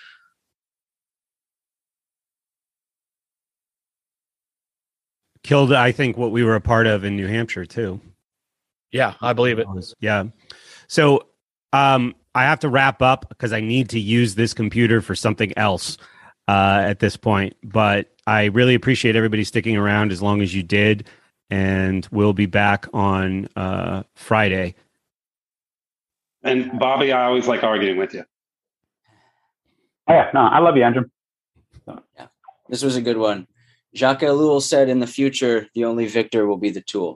Killed, I think, what we were a part of in New Hampshire too. Yeah, I believe it. Yeah. So um, I have to wrap up because I need to use this computer for something else uh, at this point, but I really appreciate everybody sticking around as long as you did. And we'll be back on uh, Friday. And Bobby, I always like arguing with you. Oh, yeah, no, I love you, Andrew. So. Yeah, this was a good one. Jacques Ellul said, "In the future, the only victor will be the tool."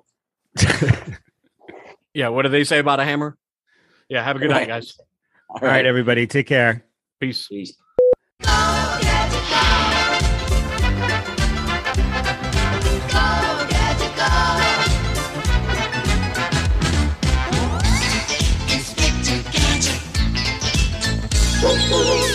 Yeah, what do they say about a hammer? Yeah, have a good right. night, guys. All right. All right, everybody, take care. Peace. Peace. Ooh.